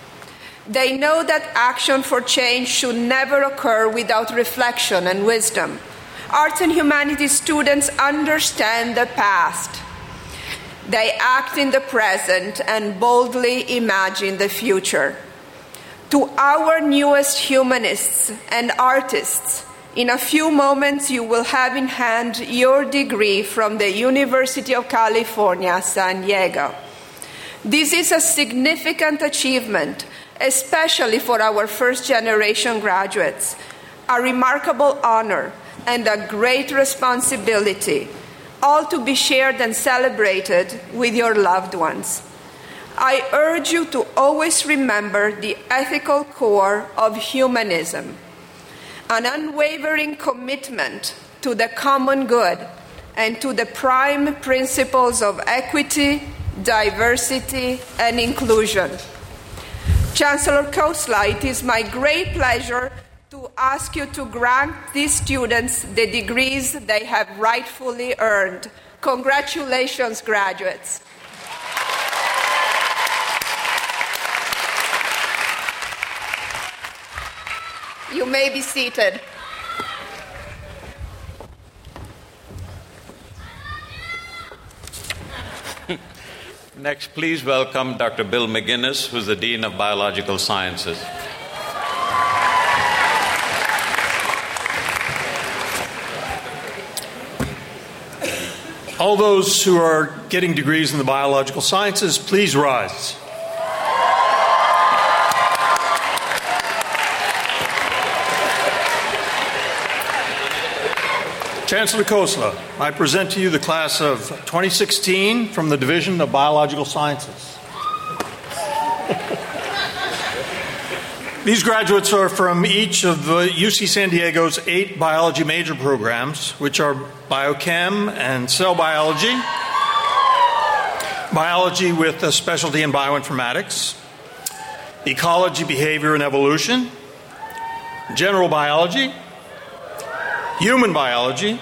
They know that action for change should never occur without reflection and wisdom. Arts and humanities students understand the past. They act in the present and boldly imagine the future. To our newest humanists and artists, in a few moments you will have in hand your degree from the University of California, San Diego. This is a significant achievement, especially for our first-generation graduates, a remarkable honor and a great responsibility, all to be shared and celebrated with your loved ones. I urge you to always remember the ethical core of humanism, an unwavering commitment to the common good and to the prime principles of equity, diversity, and inclusion. Chancellor Khosla, it is my great pleasure to ask you to grant these students the degrees they have rightfully earned. Congratulations, graduates. You may be seated. Next, please welcome Dr. Bill McGinnis, who's the Dean of Biological Sciences. All those who are getting degrees in the biological sciences, please rise. Chancellor Khosla, I present to you the class of 2016 from the Division of Biological Sciences. These graduates are from each of the UC San Diego's 8 biology major programs, which are biochem and cell biology, biology with a specialty in bioinformatics, ecology, behavior, and evolution, general biology, human biology,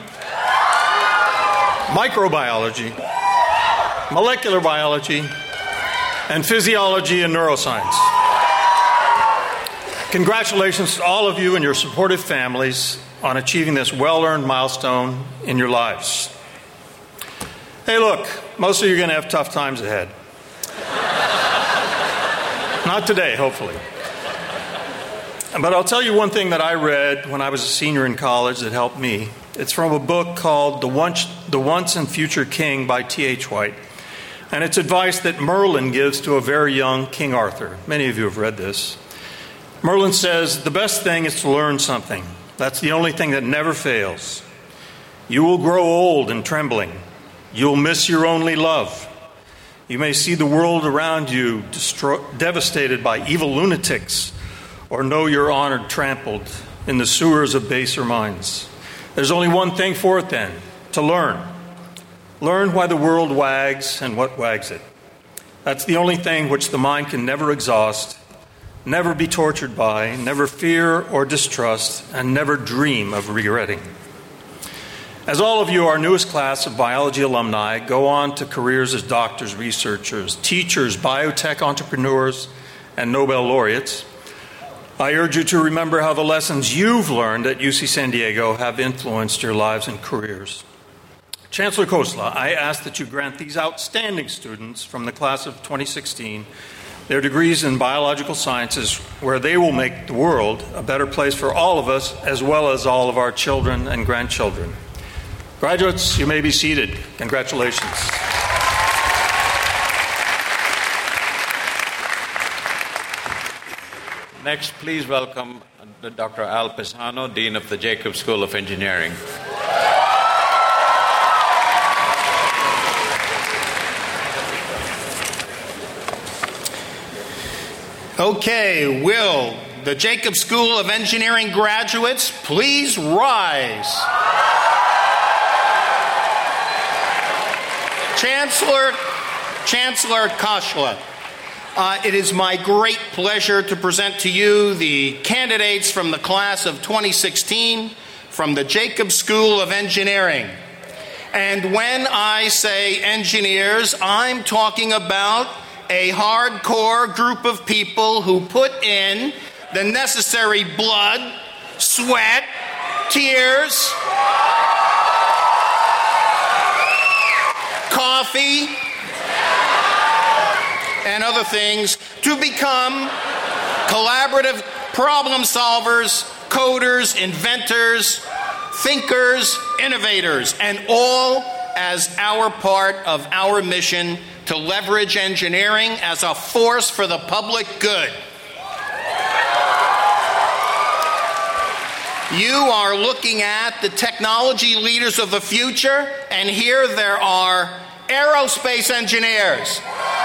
microbiology, molecular biology, and physiology and neuroscience. Congratulations to all of you and your supportive families, on achieving this well-earned milestone in your lives. Hey, look, most of you are going to have tough times ahead. Not today, hopefully. But I'll tell you one thing that I read when I was a senior in college that helped me. It's from a book called The Once and Future King by T.H. White. And it's advice that Merlin gives to a very young King Arthur. Many of you have read this. Merlin says, the best thing is to learn something. That's the only thing that never fails. You will grow old and trembling. You'll miss your only love. You may see the world around you devastated by evil lunatics, or know your honor trampled in the sewers of baser minds. There's only one thing for it then, to learn. Learn why the world wags and what wags it. That's the only thing which the mind can never exhaust, never be tortured by, never fear or distrust, and never dream of regretting. As all of you, our newest class of biology alumni, go on to careers as doctors, researchers, teachers, biotech entrepreneurs, and Nobel laureates, I urge you to remember how the lessons you've learned at UC San Diego have influenced your lives and careers. Chancellor Khosla, I ask that you grant these outstanding students from the class of 2016 their degrees in biological sciences, where they will make the world a better place for all of us, as well as all of our children and grandchildren. Graduates, you may be seated. Congratulations. Next, please welcome Dr. Al Pisano, Dean of the Jacobs School of Engineering. Okay, will the Jacobs School of Engineering graduates please rise? Chancellor Khosla, it is my great pleasure to present to you the candidates from the class of 2016 from the Jacobs School of Engineering. And when I say engineers, I'm talking about a hardcore group of people who put in the necessary blood, sweat, tears, coffee, and other things to become collaborative problem solvers, coders, inventors, thinkers, innovators, and all as our part of our mission to leverage engineering as a force for the public good. You are looking at the technology leaders of the future, and here there are aerospace engineers,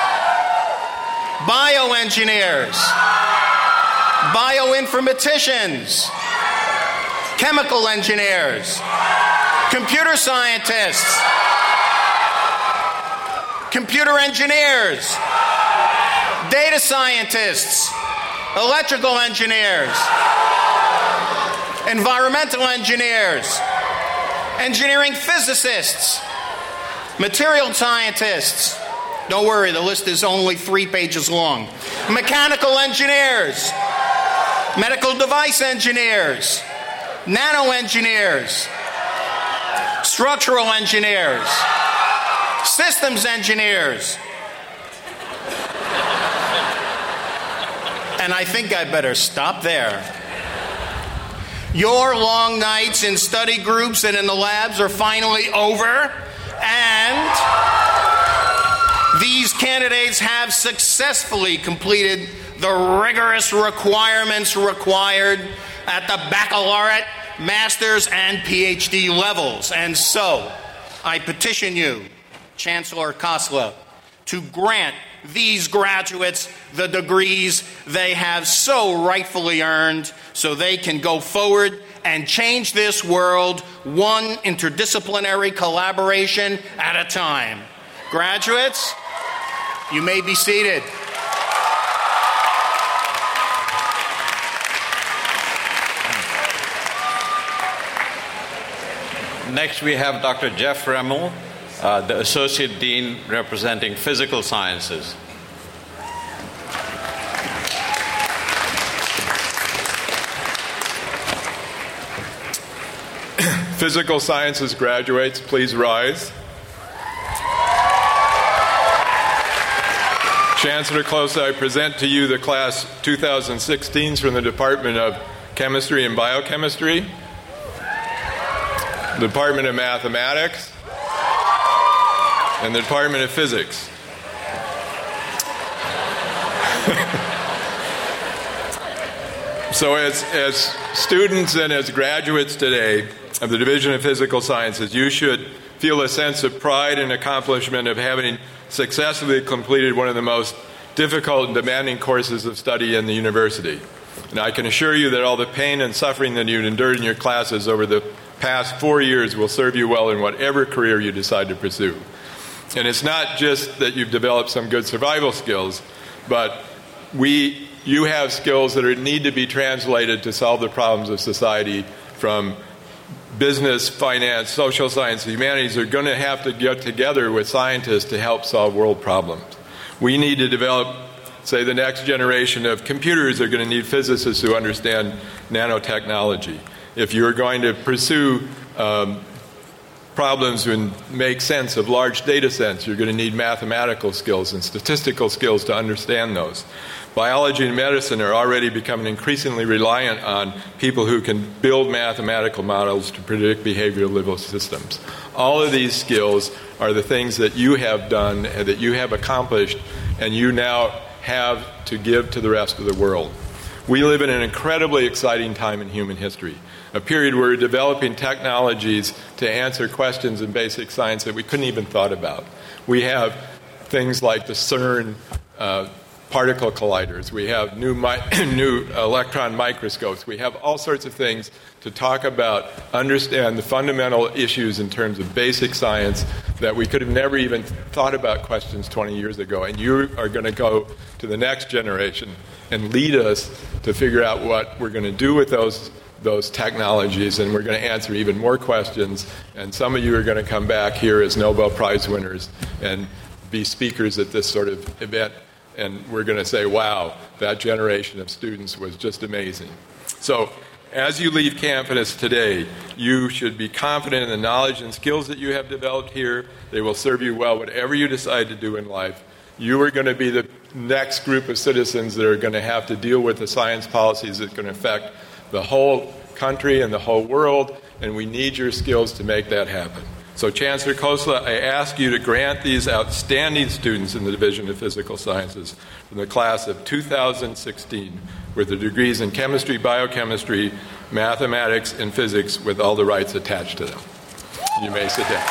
bioengineers, bioinformaticians, chemical engineers, computer scientists, computer engineers, data scientists, electrical engineers, environmental engineers, engineering physicists, material scientists. Don't worry, the list is only 3 pages long. Mechanical engineers, medical device engineers, nano engineers, structural engineers, systems engineers. And I think I better stop there. Your long nights in study groups and in the labs are finally over, and these candidates have successfully completed the rigorous requirements required at the baccalaureate, master's, and PhD levels. And so, I petition you, Chancellor Khosla, to grant these graduates the degrees they have so rightfully earned so they can go forward and change this world one interdisciplinary collaboration at a time. Graduates, you may be seated. Next, we have Dr. Jeff Remmel, the Associate Dean representing Physical Sciences. Physical sciences graduates, please rise. Chancellor Close, I present to you the class 2016s from the Department of Chemistry and Biochemistry, the Department of Mathematics, and the Department of Physics. So as students and as graduates today of the Division of Physical Sciences, you should feel a sense of pride and accomplishment of having successfully completed one of the most difficult and demanding courses of study in the university. And I can assure you that all the pain and suffering that you've endured in your classes over the past 4 years will serve you well in whatever career you decide to pursue. And it's not just that you've developed some good survival skills, but you have skills that need to be translated to solve the problems of society, from business, finance, social science, humanities. Are going to have to get together with scientists to help solve world problems. We need to develop, say, the next generation of computers are going to need physicists who understand nanotechnology. If you're going to pursue problems and make sense of large data sets, you're going to need mathematical skills and statistical skills to understand those. Biology and medicine are already becoming increasingly reliant on people who can build mathematical models to predict behavior of living systems. All of these skills are the things that you have done and that you have accomplished, and you now have to give to the rest of the world. We live in an incredibly exciting time in human history, a period where we're developing technologies to answer questions in basic science that we couldn't even thought about. We have things like the CERN particle colliders. We have new electron microscopes. We have all sorts of things to talk about, understand the fundamental issues in terms of basic science that we could have never even thought about questions 20 years ago. And you are going to go to the next generation and lead us to figure out what we're going to do with those technologies, and we're going to answer even more questions. And some of you are going to come back here as Nobel Prize winners and be speakers at this sort of event. And we're going to say, wow, that generation of students was just amazing. So as you leave campus today, you should be confident in the knowledge and skills that you have developed here. They will serve you well whatever you decide to do in life. You are going to be the next group of citizens that are going to have to deal with the science policies that are going to affect the whole country and the whole world, and we need your skills to make that happen. So, Chancellor Khosla, I ask you to grant these outstanding students in the Division of Physical Sciences from the class of 2016 with the degrees in chemistry, biochemistry, mathematics, and physics with all the rights attached to them. You may sit down.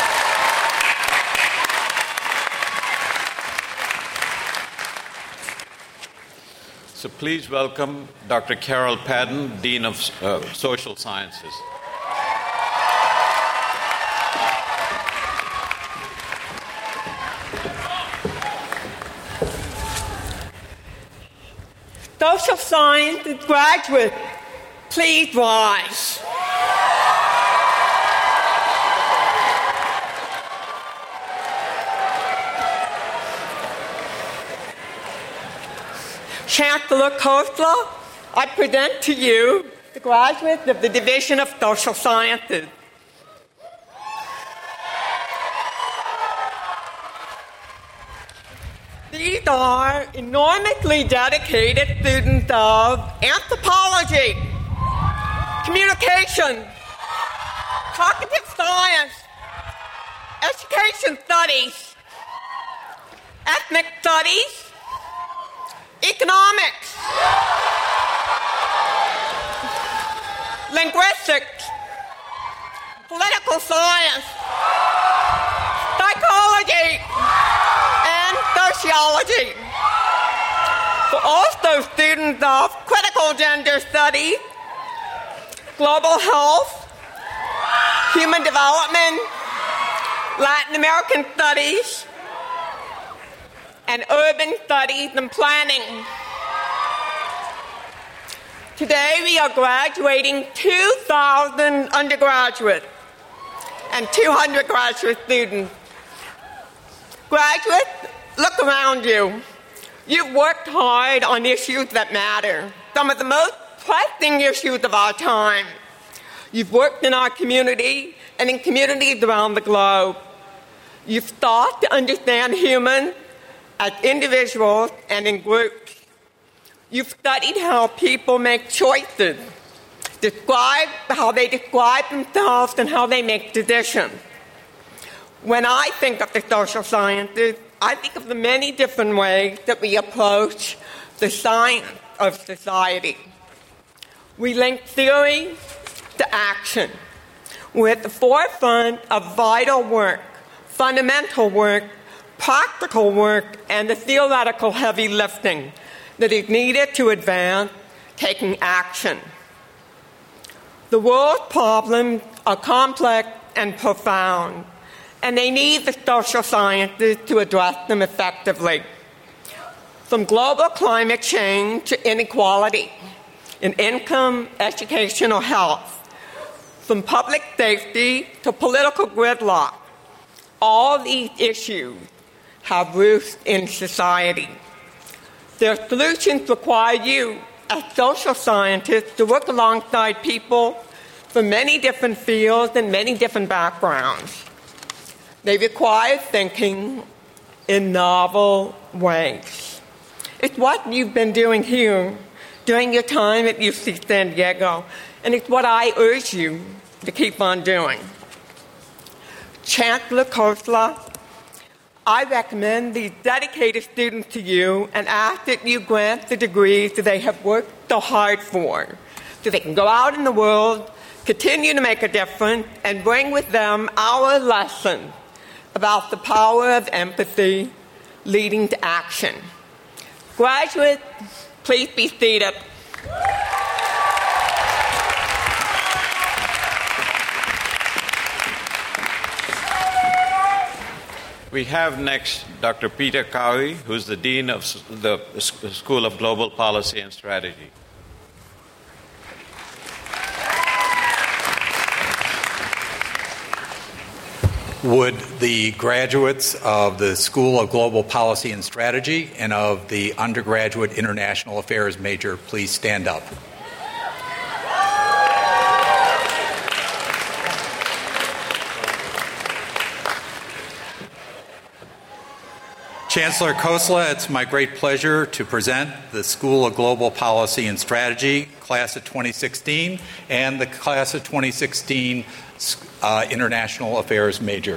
So please welcome Dr. Carol Padden, Dean of Social Sciences. Social Sciences graduate, please rise. Chancellor Khosla, I present to you the graduates of the Division of Social Sciences. These are enormously dedicated students of anthropology, communication, cognitive science, education studies, ethnic studies, economics, linguistics, political science, psychology, and sociology. We're also students of critical gender studies, global health, human development, Latin American studies, and urban studies and planning. Today we are graduating 2,000 undergraduate and 200 graduate students. Graduates, look around you. You've worked hard on issues that matter, some of the most pressing issues of our time. You've worked in our community and in communities around the globe. You've thought to understand humans as individuals and in groups. You've studied how people make choices, how they describe themselves and how they make decisions. When I think of the social sciences, I think of the many different ways that we approach the science of society. We link theory to action. We're at the forefront of vital work, fundamental work, practical work, and the theoretical heavy lifting that is needed to advance taking action. The world's problems are complex and profound, and they need the social sciences to address them effectively. From global climate change to inequality in income, education, or health, from public safety to political gridlock, all these issues have roots in society. Their solutions require you, as social scientists, to work alongside people from many different fields and many different backgrounds. They require thinking in novel ways. It's what you've been doing here during your time at UC San Diego, and it's what I urge you to keep on doing. Chancellor Khosla, I recommend these dedicated students to you and ask that you grant the degrees that they have worked so hard for, so they can go out in the world, continue to make a difference, and bring with them our lesson about the power of empathy leading to action. Graduates, please be seated. We have next Dr. Peter Cowie, who's the Dean of the School of Global Policy and Strategy. Would the graduates of the School of Global Policy and Strategy and of the undergraduate International Affairs major please stand up? Chancellor Khosla, it's my great pleasure to present the School of Global Policy and Strategy, Class of 2016, and the Class of 2016 International Affairs major.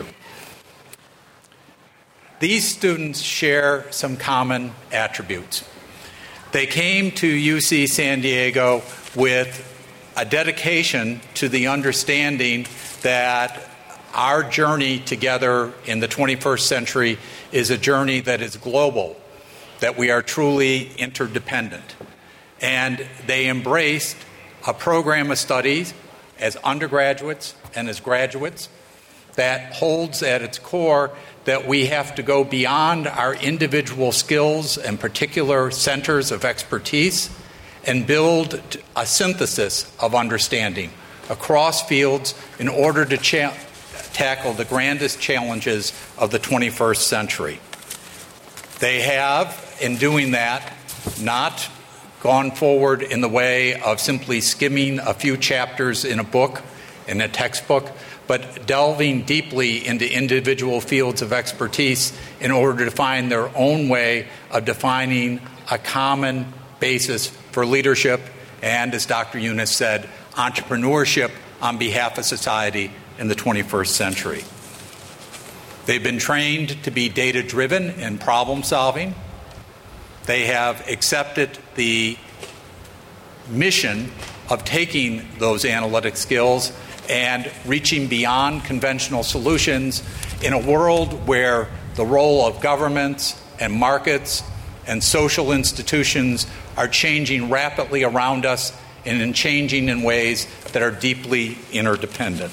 These students share some common attributes. They came to UC San Diego with a dedication to the understanding that our journey together in the 21st century is a journey that is global, that we are truly interdependent. And they embraced a program of studies as undergraduates and as graduates that holds at its core that we have to go beyond our individual skills and particular centers of expertise and build a synthesis of understanding across fields in order to tackle the grandest challenges of the 21st century. They have, in doing that, not gone forward in the way of simply skimming a few chapters in a book, in a textbook, but delving deeply into individual fields of expertise in order to find their own way of defining a common basis for leadership and, as Dr. Yunus said, entrepreneurship on behalf of society in the 21st century. They've been trained to be data-driven in problem solving. They have accepted the mission of taking those analytic skills and reaching beyond conventional solutions in a world where the role of governments and markets and social institutions are changing rapidly around us and changing in ways that are deeply interdependent.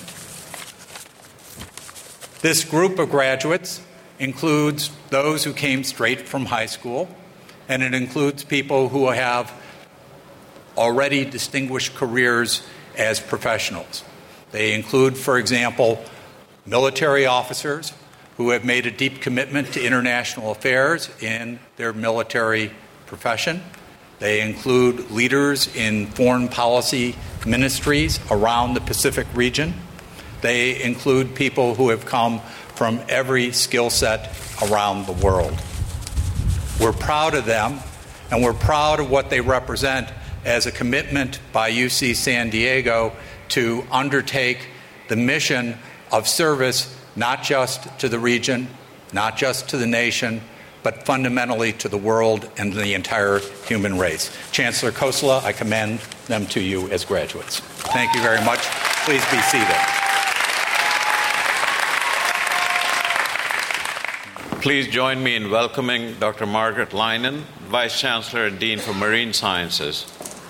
This group of graduates includes those who came straight from high school, and it includes people who have already distinguished careers as professionals. They include, for example, military officers who have made a deep commitment to international affairs in their military profession. They include leaders in foreign policy ministries around the Pacific region. They include people who have come from every skill set around the world. We're proud of them, and we're proud of what they represent as a commitment by UC San Diego to undertake the mission of service not just to the region, not just to the nation, but fundamentally to the world and the entire human race. Chancellor Khosla, I commend them to you as graduates. Thank you very much. Please be seated. Please join me in welcoming Dr. Margaret Leinen, Vice Chancellor and Dean for Marine Sciences.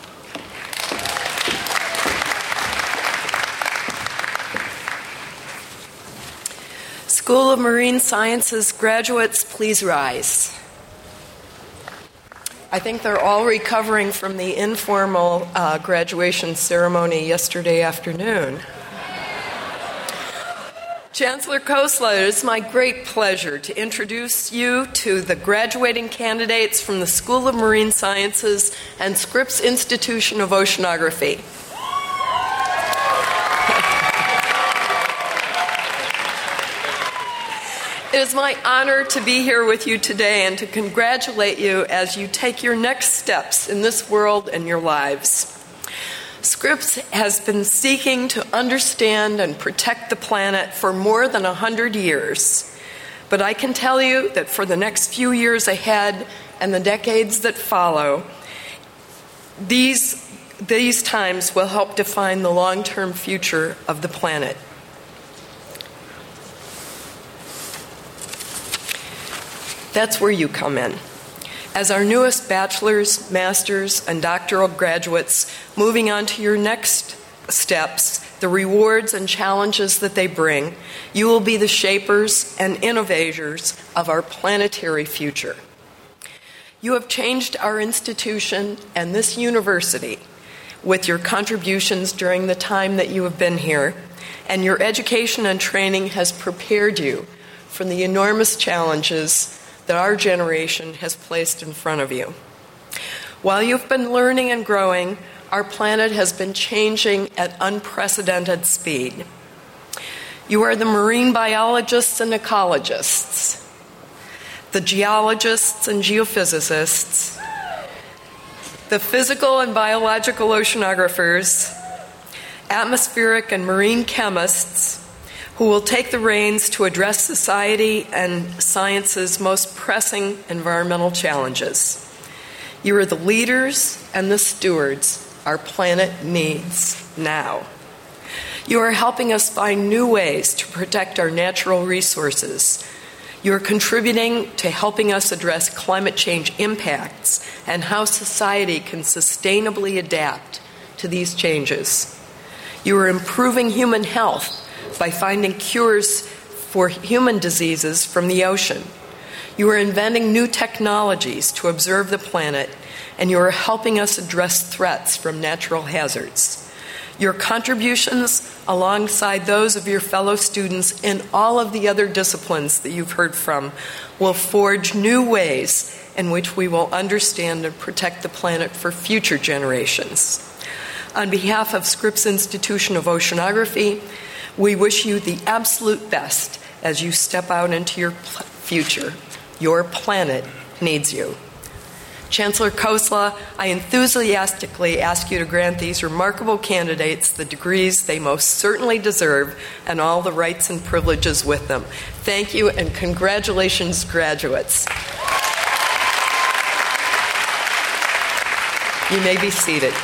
School of Marine Sciences graduates, please rise. I think they're all recovering from the informal graduation ceremony yesterday afternoon. Chancellor Khosla, it is my great pleasure to introduce you to the graduating candidates from the School of Marine Sciences and Scripps Institution of Oceanography. It is my honor to be here with you today and to congratulate you as you take your next steps in this world and your lives. Scripps has been seeking to understand and protect the planet for more than 100 years. But I can tell you that for the next few years ahead and the decades that follow, these times will help define the long-term future of the planet. That's where you come in. As our newest bachelor's, master's, and doctoral graduates moving on to your next steps, the rewards and challenges that they bring, you will be the shapers and innovators of our planetary future. You have changed our institution and this university with your contributions during the time that you have been here, and your education and training has prepared you for the enormous challenges that our generation has placed in front of you. While you've been learning and growing, our planet has been changing at unprecedented speed. You are the marine biologists and ecologists, the geologists and geophysicists, the physical and biological oceanographers, atmospheric and marine chemists, who will take the reins to address society and science's most pressing environmental challenges. You are the leaders and the stewards our planet needs now. You are helping us find new ways to protect our natural resources. You are contributing to helping us address climate change impacts and how society can sustainably adapt to these changes. You are improving human health by finding cures for human diseases from the ocean. You are inventing new technologies to observe the planet, and you are helping us address threats from natural hazards. Your contributions, alongside those of your fellow students in all of the other disciplines that you've heard from, will forge new ways in which we will understand and protect the planet for future generations. On behalf of Scripps Institution of Oceanography, we wish you the absolute best as you step out into your future. Your planet needs you. Chancellor Khosla, I enthusiastically ask you to grant these remarkable candidates the degrees they most certainly deserve and all the rights and privileges with them. Thank you and congratulations, graduates. You may be seated.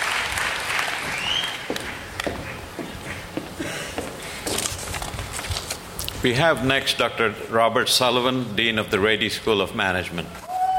We have next Dr. Robert Sullivan, Dean of the Rady School of Management.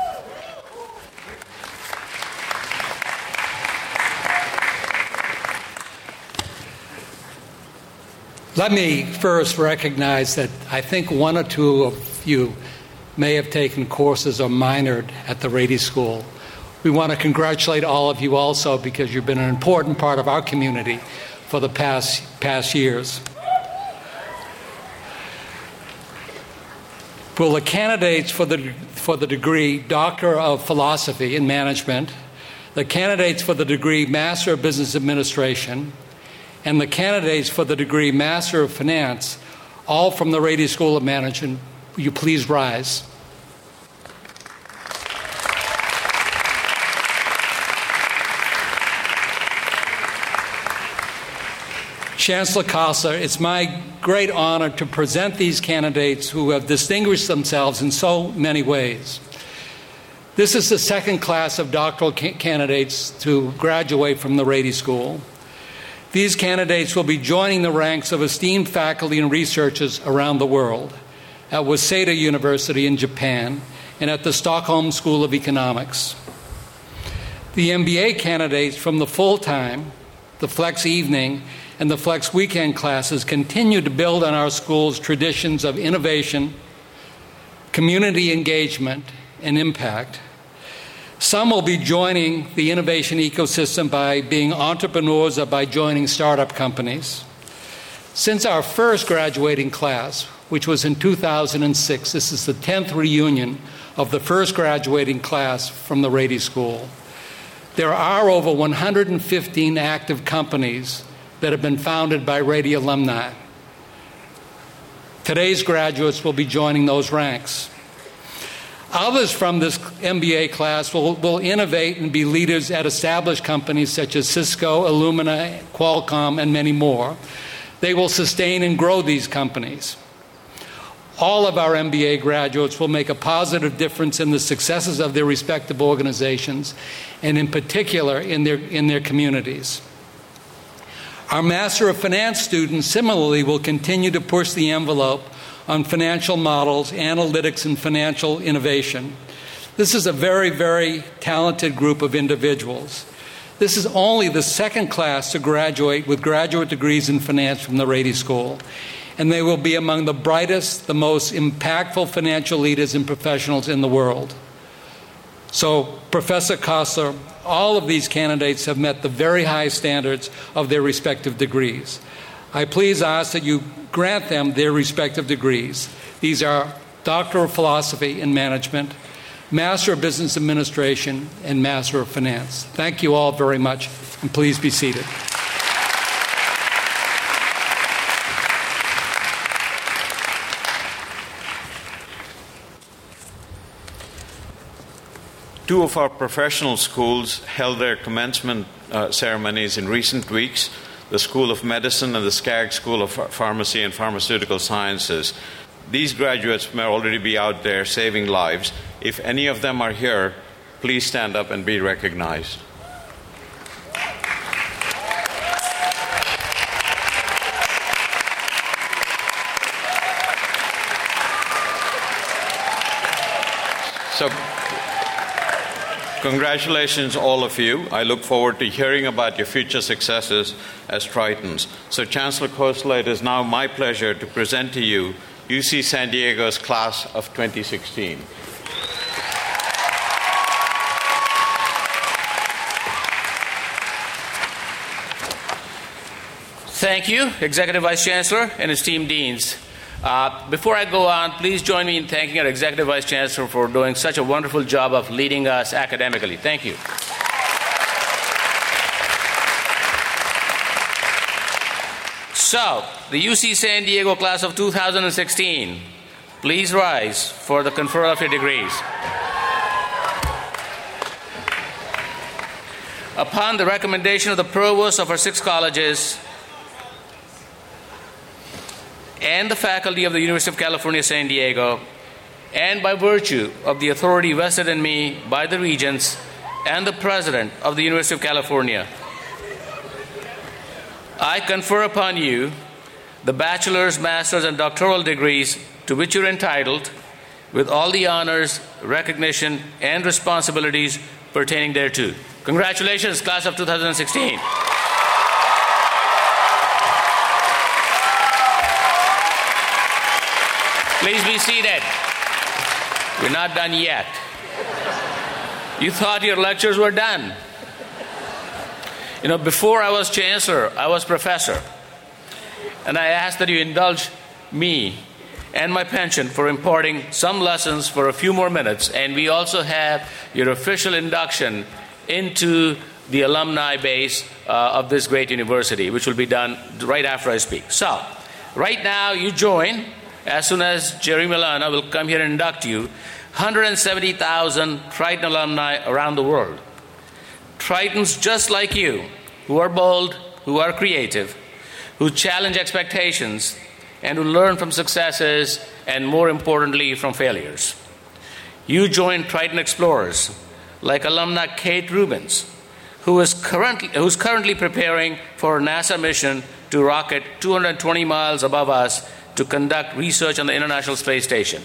Let me first recognize that I think one or two of you may have taken courses or minored at the Rady School. We want to congratulate all of you also because you've been an important part of our community for the past years. Will the candidates for the degree Doctor of Philosophy in Management, the candidates for the degree Master of Business Administration, and the candidates for the degree Master of Finance, all from the Rady School of Management. Will you please rise? Chancellor Kossler, it's my great honor to present these candidates who have distinguished themselves in so many ways. This is the second class of doctoral candidates to graduate from the Rady School. These candidates will be joining the ranks of esteemed faculty and researchers around the world at Waseda University in Japan and at the Stockholm School of Economics. The MBA candidates from the full-time, the flex evening, and the flex weekend classes continue to build on our school's traditions of innovation, community engagement, and impact. Some will be joining the innovation ecosystem by being entrepreneurs or by joining startup companies. Since our first graduating class, which was in 2006, this is the 10th reunion of the first graduating class from the Rady School, there are over 115 active companies that have been founded by Rady alumni. Today's graduates will be joining those ranks. Others from this MBA class will innovate and be leaders at established companies such as Cisco, Illumina, Qualcomm, and many more. They will sustain and grow these companies. All of our MBA graduates will make a positive difference in the successes of their respective organizations, and in particular in their communities. Our Master of Finance students similarly will continue to push the envelope on financial models, analytics, and financial innovation. This is a very, very talented group of individuals. This is only the second class to graduate with graduate degrees in finance from the Rady School, and they will be among the brightest, the most impactful financial leaders and professionals in the world. So, Professor Kossler, all of these candidates have met the very high standards of their respective degrees. I please ask that you grant them their respective degrees. These are Doctor of Philosophy in Management, Master of Business Administration, and Master of Finance. Thank you all very much, and please be seated. Two of our professional schools held their commencement ceremonies in recent weeks, the School of Medicine and the Skaggs School of Pharmacy and Pharmaceutical Sciences. These graduates may already be out there saving lives. If any of them are here, please stand up and be recognized. So, congratulations, all of you. I look forward to hearing about your future successes as Tritons. So, Chancellor Kossler, it is now my pleasure to present to you UC San Diego's class of 2016. Thank you, Executive Vice Chancellor and esteemed deans. Before I go on, please join me in thanking our Executive Vice Chancellor for doing such a wonderful job of leading us academically. Thank you. So, the UC San Diego class of 2016, please rise for the conferral of your degrees. Upon the recommendation of the provost of our 6 colleges and the faculty of the University of California, San Diego, and by virtue of the authority vested in me by the regents and the president of the University of California, I confer upon you the bachelor's, master's, and doctoral degrees to which you're entitled, with all the honors, recognition, and responsibilities pertaining thereto. Congratulations, class of 2016. Please be seated. We're not done yet. You thought your lectures were done. You know, before I was chancellor, I was professor. And I asked that you indulge me and my pension for imparting some lessons for a few more minutes. And we also have your official induction into the alumni base of this great university, which will be done right after I speak. So, right now you join, as soon as Jerry Milana will come here and induct you, 170,000 Triton alumni around the world. Tritons just like you, who are bold, who are creative, who challenge expectations, and who learn from successes, and more importantly, from failures. You join Triton Explorers, like alumna Kate Rubins, who's currently preparing for a NASA mission to rocket 220 miles above us to conduct research on the International Space Station.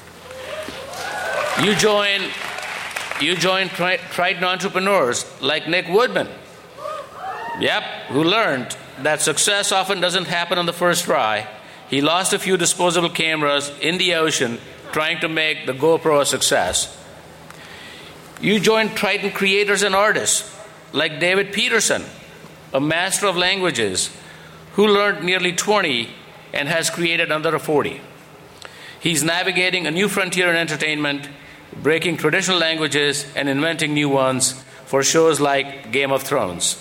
You join Triton entrepreneurs like Nick Woodman, who learned that success often doesn't happen on the first try. He lost a few disposable cameras in the ocean trying to make the GoPro a success. You join Triton creators and artists like David Peterson, a master of languages who learned nearly 20 and has created another 40. He's navigating a new frontier in entertainment, breaking traditional languages and inventing new ones for shows like Game of Thrones.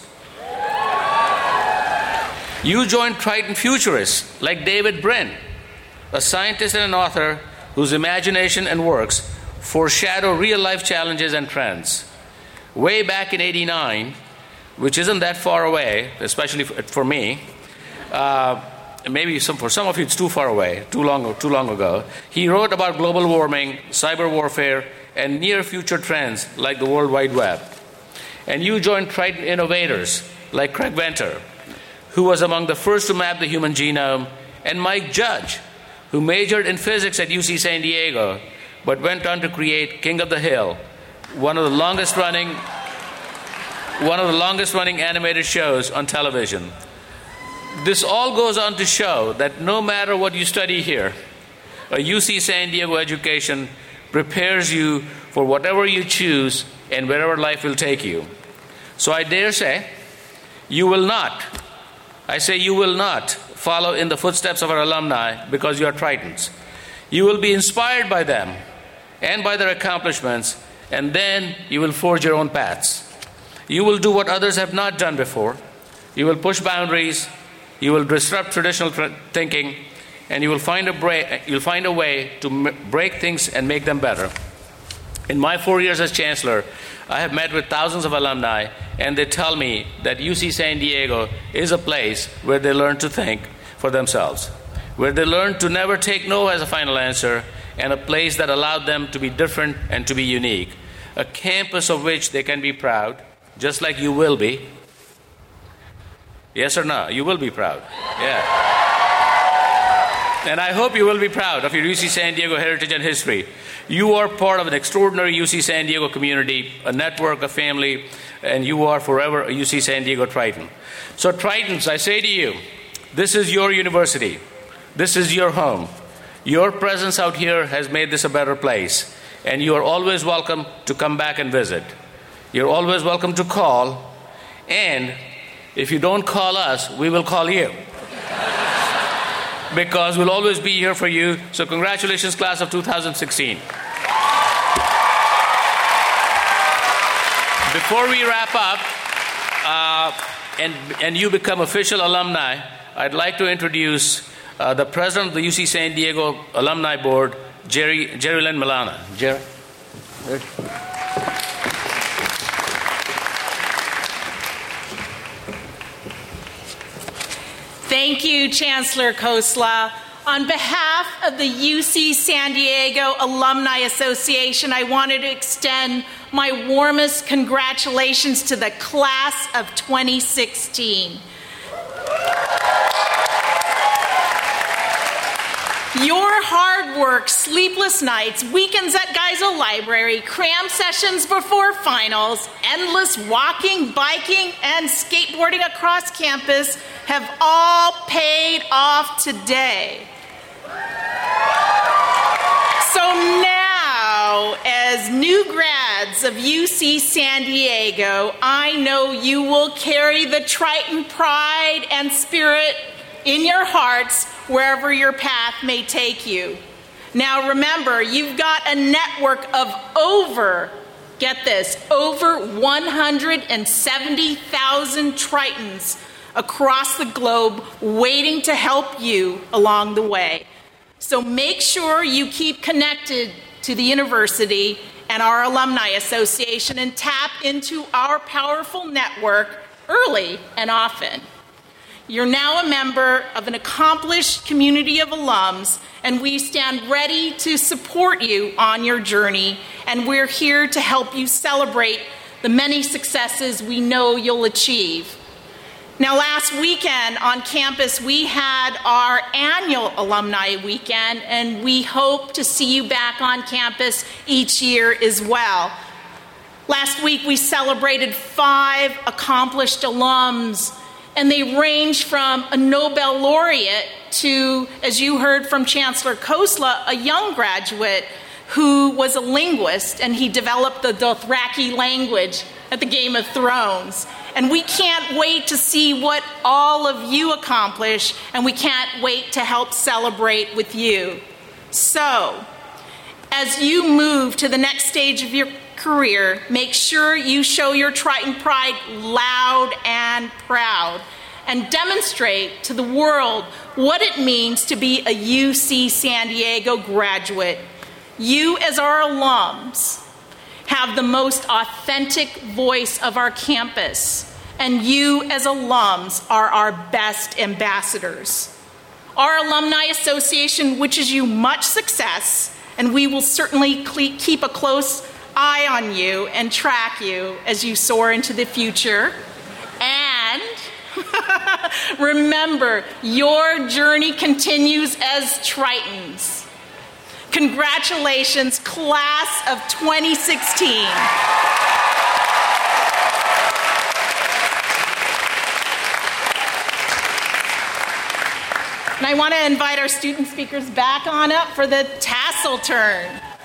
You join Triton futurists like David Brin, a scientist and an author whose imagination and works foreshadow real-life challenges and trends. Way back in '89, which isn't that far away, especially for me, maybe for some of you it's too far away, too long ago, he wrote about global warming, cyber warfare, and near-future trends like the World Wide Web. And you joined Triton innovators like Craig Venter, who was among the first to map the human genome, and Mike Judge, who majored in physics at UC San Diego, but went on to create King of the Hill, one of the longest running animated shows on television. This all goes on to show that no matter what you study here, a UC San Diego education prepares you for whatever you choose and wherever life will take you. So I dare say, you will not follow in the footsteps of our alumni because you are Tritons. You will be inspired by them and by their accomplishments, and then you will forge your own paths. You will do what others have not done before. You will push boundaries. You will disrupt traditional thinking, and you will find a way to break things and make them better. In my 4 years as chancellor, I have met with thousands of alumni, and they tell me that UC San Diego is a place where they learn to think for themselves, where they learn to never take no as a final answer, and a place that allowed them to be different and to be unique, a campus of which they can be proud, just like you will be. Yes or no? You will be proud. Yeah. And I hope you will be proud of your UC San Diego heritage and history. You are part of an extraordinary UC San Diego community, a network, a family, and you are forever a UC San Diego Triton. So Tritons, I say to you, this is your university. This is your home. Your presence out here has made this a better place, and you are always welcome to come back and visit. You're always welcome to call, and if you don't call us, we will call you. Because we'll always be here for you. So congratulations, class of 2016. Before we wrap up, and you become official alumni, I'd like to introduce the president of the UC San Diego Alumni Board, Jerry Lynn Milana. Jerry. Thank you, Chancellor Khosla. On behalf of the UC San Diego Alumni Association, I wanted to extend my warmest congratulations to the class of 2016. Your hard work, sleepless nights, weekends at Geisel Library, cram sessions before finals, endless walking, biking, and skateboarding across campus have all paid off today. So now, as new grads of UC San Diego, I know you will carry the Triton pride and spirit in your hearts wherever your path may take you. Now remember, you've got a network of over get this, over 170,000 Tritons across the globe waiting to help you along the way. So make sure you keep connected to the university and our Alumni Association and tap into our powerful network early and often. You're now a member of an accomplished community of alums, and we stand ready to support you on your journey, and we're here to help you celebrate the many successes we know you'll achieve. Now, last weekend on campus, we had our annual Alumni Weekend, and we hope to see you back on campus each year as well. Last week, we celebrated 5 accomplished alums, and they range from a Nobel laureate to, as you heard from Chancellor Khosla, a young graduate who was a linguist, and he developed the Dothraki language at the Game of Thrones. And we can't wait to see what all of you accomplish, and we can't wait to help celebrate with you. So, as you move to the next stage of your career, make sure you show your Triton pride loud and proud and demonstrate to the world what it means to be a UC San Diego graduate. You, as our alums, have the most authentic voice of our campus, and you, as alums, are our best ambassadors. Our Alumni Association wishes you much success, and we will certainly keep a close eye on you and track you as you soar into the future. And remember, your journey continues as Tritons. Congratulations, class of 2016. And I want to invite our student speakers back on up for the tassel turn.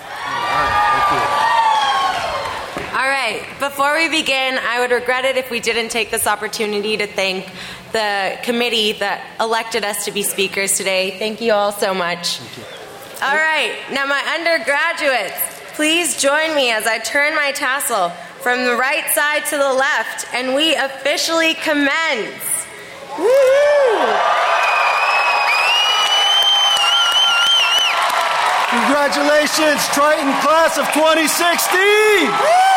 All right, before we begin, I would regret it if we didn't take this opportunity to thank the committee that elected us to be speakers today. Thank you all so much. All right, now my undergraduates, please join me as I turn my tassel from the right side to the left, and we officially commence. Woo! Congratulations, Triton class of 2016!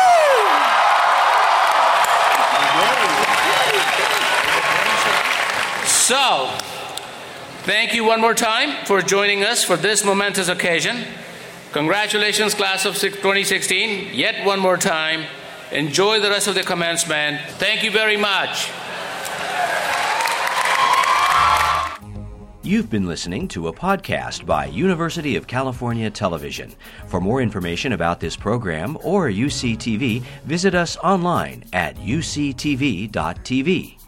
So, thank you one more time for joining us for this momentous occasion. Congratulations, class of 2016. Yet one more time. Enjoy the rest of the commencement. Thank you very much. You've been listening to a podcast by University of California Television. For more information about this program or UCTV, visit us online at uctv.tv.